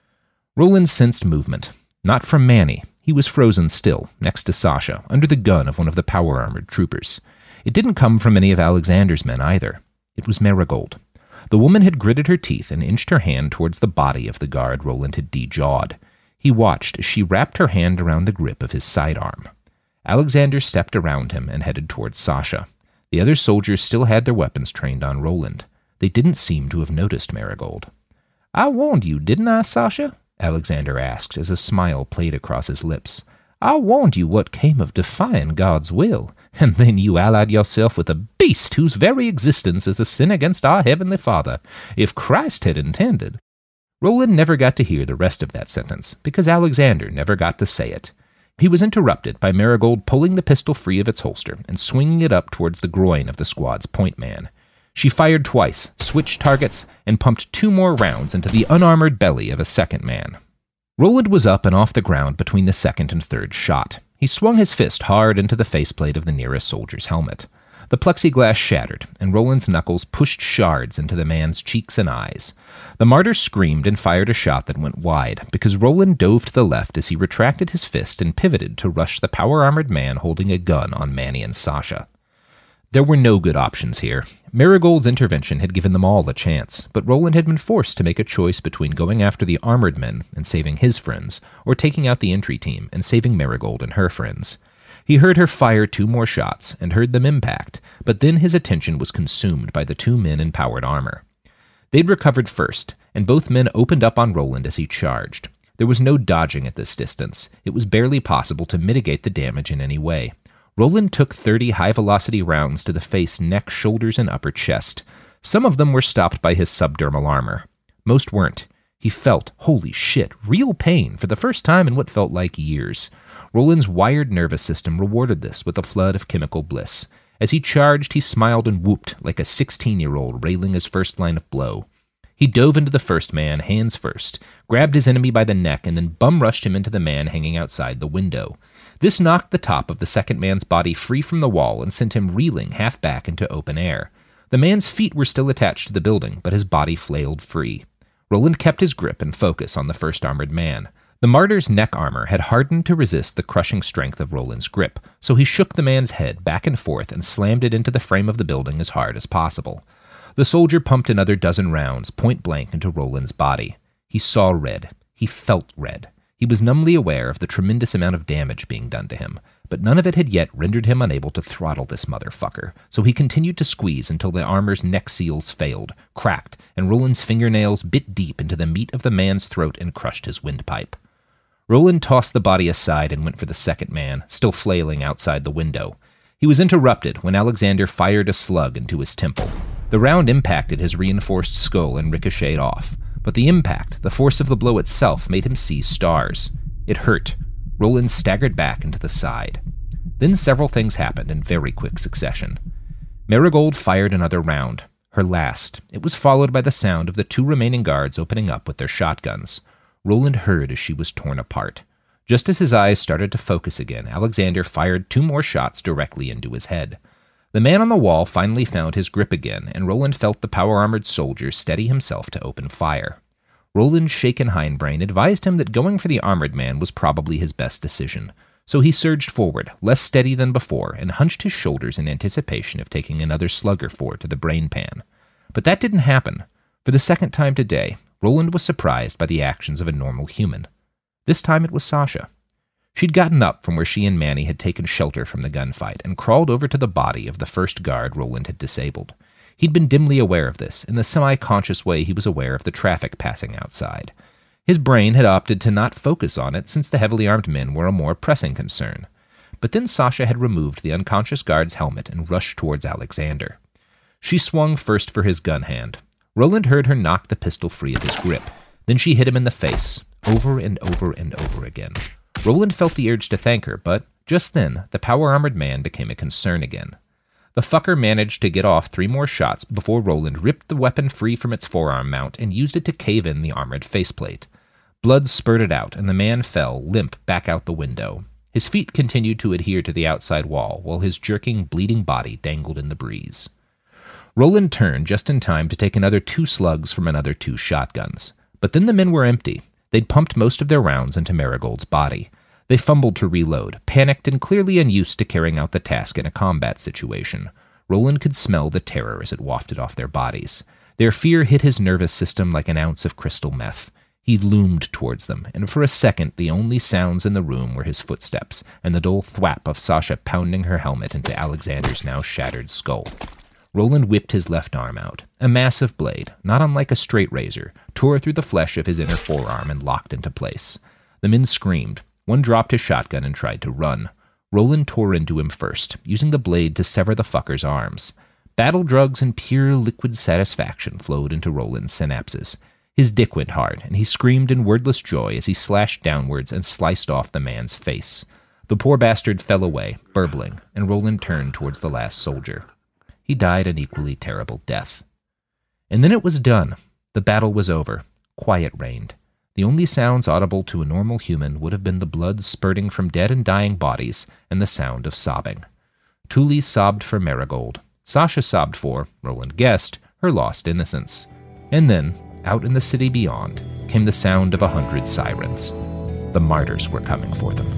Roland sensed movement. Not from Manny. He was frozen still, next to Sasha, under the gun of one of the power-armored troopers. It didn't come from any of Alexander's men either. It was Marigold. The woman had gritted her teeth and inched her hand towards the body of the guard Roland had de-jawed. He watched as she wrapped her hand around the grip of his sidearm. Alexander stepped around him and headed towards Sasha. The other soldiers still had their weapons trained on Roland. They didn't seem to have noticed Marigold. "I warned you, didn't I, Sasha?" Alexander asked as a smile played across his lips. "I warned you what came of defying God's will, and then you allied yourself with a beast whose very existence is a sin against our Heavenly Father, if Christ had intended." Roland never got to hear the rest of that sentence, because Alexander never got to say it. He was interrupted by Marigold pulling the pistol free of its holster and swinging it up towards the groin of the squad's point man. She fired twice, switched targets, and pumped 2 more rounds into the unarmored belly of a second man. Roland was up and off the ground between the second and third shot. He swung his fist hard into the faceplate of the nearest soldier's helmet. The plexiglass shattered, and Roland's knuckles pushed shards into the man's cheeks and eyes. The martyr screamed and fired a shot that went wide, because Roland dove to the left as he retracted his fist and pivoted to rush the power-armored man holding a gun on Manny and Sasha. There were no good options here. Marigold's intervention had given them all a chance, but Roland had been forced to make a choice between going after the armored men and saving his friends, or taking out the entry team and saving Marigold and her friends. He heard her fire 2 more shots and heard them impact, but then his attention was consumed by the 2 men in powered armor. They'd recovered first, and both men opened up on Roland as he charged. There was no dodging at this distance. It was barely possible to mitigate the damage in any way. Roland took 30 high-velocity rounds to the face, neck, shoulders, and upper chest. Some of them were stopped by his subdermal armor. Most weren't. He felt, holy shit, real pain for the first time in what felt like years. Roland's wired nervous system rewarded this with a flood of chemical bliss. As he charged, he smiled and whooped like a 16-year-old railing his first line of blow. He dove into the first man, hands first, grabbed his enemy by the neck, and then bum-rushed him into the man hanging outside the window. This knocked the top of the second man's body free from the wall and sent him reeling half back into open air. The man's feet were still attached to the building, but his body flailed free. Roland kept his grip and focus on the first armored man. The martyr's neck armor had hardened to resist the crushing strength of Roland's grip, so he shook the man's head back and forth and slammed it into the frame of the building as hard as possible. The soldier pumped another dozen rounds, point-blank, into Roland's body. He saw red. He felt red. He was numbly aware of the tremendous amount of damage being done to him, but none of it had yet rendered him unable to throttle this motherfucker, so he continued to squeeze until the armor's neck seals failed, cracked, and Roland's fingernails bit deep into the meat of the man's throat and crushed his windpipe. Roland tossed the body aside and went for the second man, still flailing outside the window. He was interrupted when Alexander fired a slug into his temple. The round impacted his reinforced skull and ricocheted off, but the impact, the force of the blow itself, made him see stars. It hurt. Roland staggered back into the side. Then several things happened in very quick succession. Marigold fired another round, her last. It was followed by the sound of the two remaining guards opening up with their shotguns. Roland heard as she was torn apart. Just as his eyes started to focus again, Alexander fired two more shots directly into his head. The man on the wall finally found his grip again, and Roland felt the power-armored soldier steady himself to open fire. Roland's shaken hindbrain advised him that going for the armored man was probably his best decision, so he surged forward, less steady than before, and hunched his shoulders in anticipation of taking another slugger for to the brain pan. But that didn't happen. For the second time today, Roland was surprised by the actions of a normal human. This time it was Sasha. She'd gotten up from where she and Manny had taken shelter from the gunfight and crawled over to the body of the first guard Roland had disabled. He'd been dimly aware of this, in the semi-conscious way he was aware of the traffic passing outside. His brain had opted to not focus on it since the heavily armed men were a more pressing concern. But then Sasha had removed the unconscious guard's helmet and rushed towards Alexander. She swung first for his gun hand. Roland heard her knock the pistol free of his grip. Then she hit him in the face, over and over and over again. Roland felt the urge to thank her, but just then, the power-armored man became a concern again. The fucker managed to get off 3 more shots before Roland ripped the weapon free from its forearm mount and used it to cave in the armored faceplate. Blood spurted out, and the man fell, limp, back out the window. His feet continued to adhere to the outside wall, while his jerking, bleeding body dangled in the breeze. Roland turned just in time to take another 2 slugs from another 2 shotguns. But then the men were empty. They'd pumped most of their rounds into Marigold's body. They fumbled to reload, panicked and clearly unused to carrying out the task in a combat situation. Roland could smell the terror as it wafted off their bodies. Their fear hit his nervous system like an ounce of crystal meth. He loomed towards them, and for a second the only sounds in the room were his footsteps and the dull thwap of Sasha pounding her helmet into Alexander's now shattered skull. Roland whipped his left arm out. A massive blade, not unlike a straight razor, tore through the flesh of his inner forearm and locked into place. The men screamed. One dropped his shotgun and tried to run. Roland tore into him first, using the blade to sever the fucker's arms. Battle drugs and pure liquid satisfaction flowed into Roland's synapses. His dick went hard, and he screamed in wordless joy as he slashed downwards and sliced off the man's face. The poor bastard fell away, burbling, and Roland turned towards the last soldier. He died an equally terrible death. And then it was done. The battle was over. Quiet reigned. The only sounds audible to a normal human would have been the blood spurting from dead and dying bodies and the sound of sobbing. Thule sobbed for Marigold. Sasha sobbed for, Roland guessed, her lost innocence. And then, out in the city beyond, came the sound of 100 sirens. The martyrs were coming for them.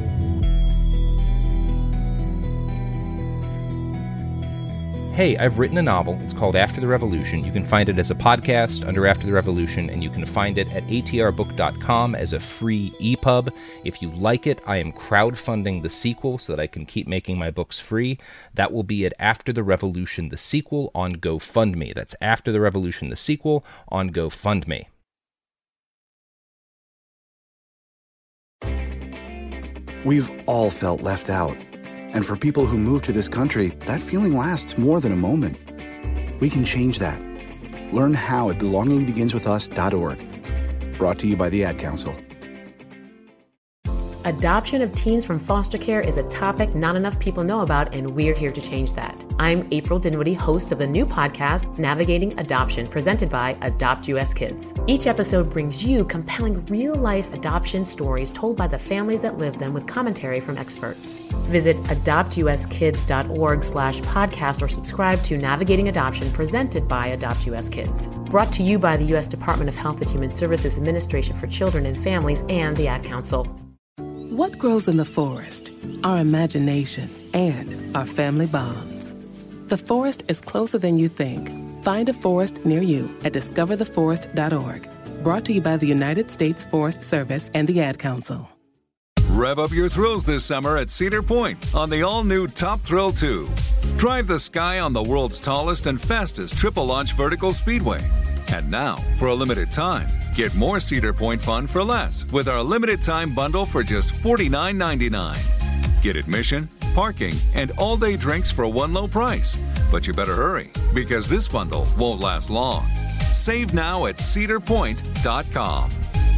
Hey, I've written a novel. It's called After the Revolution. You can find it as a podcast under After the Revolution, and you can find it at atrbook.com as a free EPUB. If you like it, I am crowdfunding the sequel so that I can keep making my books free. That will be at After the Revolution, the sequel, on GoFundMe. That's After the Revolution, the sequel, on GoFundMe. We've all felt left out. And for people who move to this country, that feeling lasts more than a moment. We can change that. Learn how at belongingbeginswithus.org. Brought to you by the Ad Council. Adoption of teens from foster care is a topic not enough people know about, and we're here to change that. I'm April Dinwiddie, host of the new podcast, Navigating Adoption, presented by Adopt US Kids. Each episode brings you compelling real-life adoption stories told by the families that live them with commentary from experts. Visit adoptuskids.org/podcast or subscribe to Navigating Adoption, presented by Adopt US Kids. Brought to you by the U.S. Department of Health and Human Services Administration for Children and Families and the Ad Council. What grows in the forest? Our imagination and our family bonds. The forest is closer than you think. Find a forest near you at discovertheforest.org. Brought to you by the United States Forest Service and the Ad Council. Rev up your thrills this summer at Cedar Point on the all-new Top Thrill 2. Drive the sky on the world's tallest and fastest triple-launch vertical speedway. And now, for a limited time, get more Cedar Point fun for less with our limited-time bundle for just $49.99. Get admission, parking, and all-day drinks for one low price. But you better hurry, because this bundle won't last long. Save now at cedarpoint.com.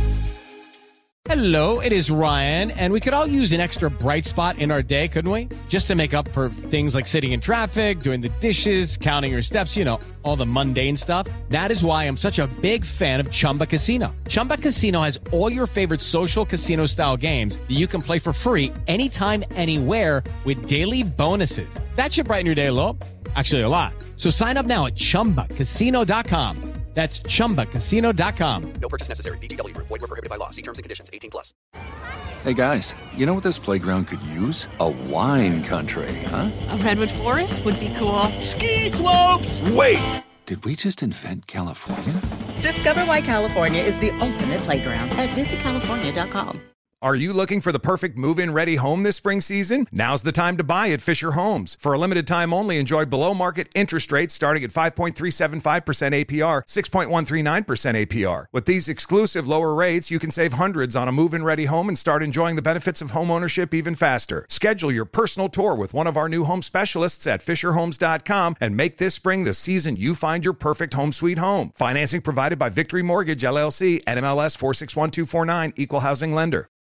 Hello, it is Ryan, and we could all use an extra bright spot in our day, couldn't we? Just to make up for things like sitting in traffic, doing the dishes, counting your steps, you know, all the mundane stuff. That is why I'm such a big fan of Chumba Casino. Chumba Casino has all your favorite social casino-style games that you can play for free anytime, anywhere with daily bonuses. That should brighten your day a little. Actually, a lot. So sign up now at ChumbaCasino.com. That's ChumbaCasino.com. No purchase necessary. VGW Group. Void where prohibited by law. See terms and conditions. 18+. Hey, guys. You know what this playground could use? A wine country, huh? A redwood forest would be cool. Ski slopes! Wait! Did we just invent California? Discover why California is the ultimate playground at visitcalifornia.com. Are you looking for the perfect move-in ready home this spring season? Now's the time to buy at Fisher Homes. For a limited time only, enjoy below-market interest rates starting at 5.375% APR, 6.139% APR. With these exclusive lower rates, you can save hundreds on a move-in ready home and start enjoying the benefits of home ownership even faster. Schedule your personal tour with one of our new home specialists at FisherHomes.com and make this spring the season you find your perfect home sweet home. Financing provided by Victory Mortgage, LLC, NMLS 461249, Equal Housing Lender.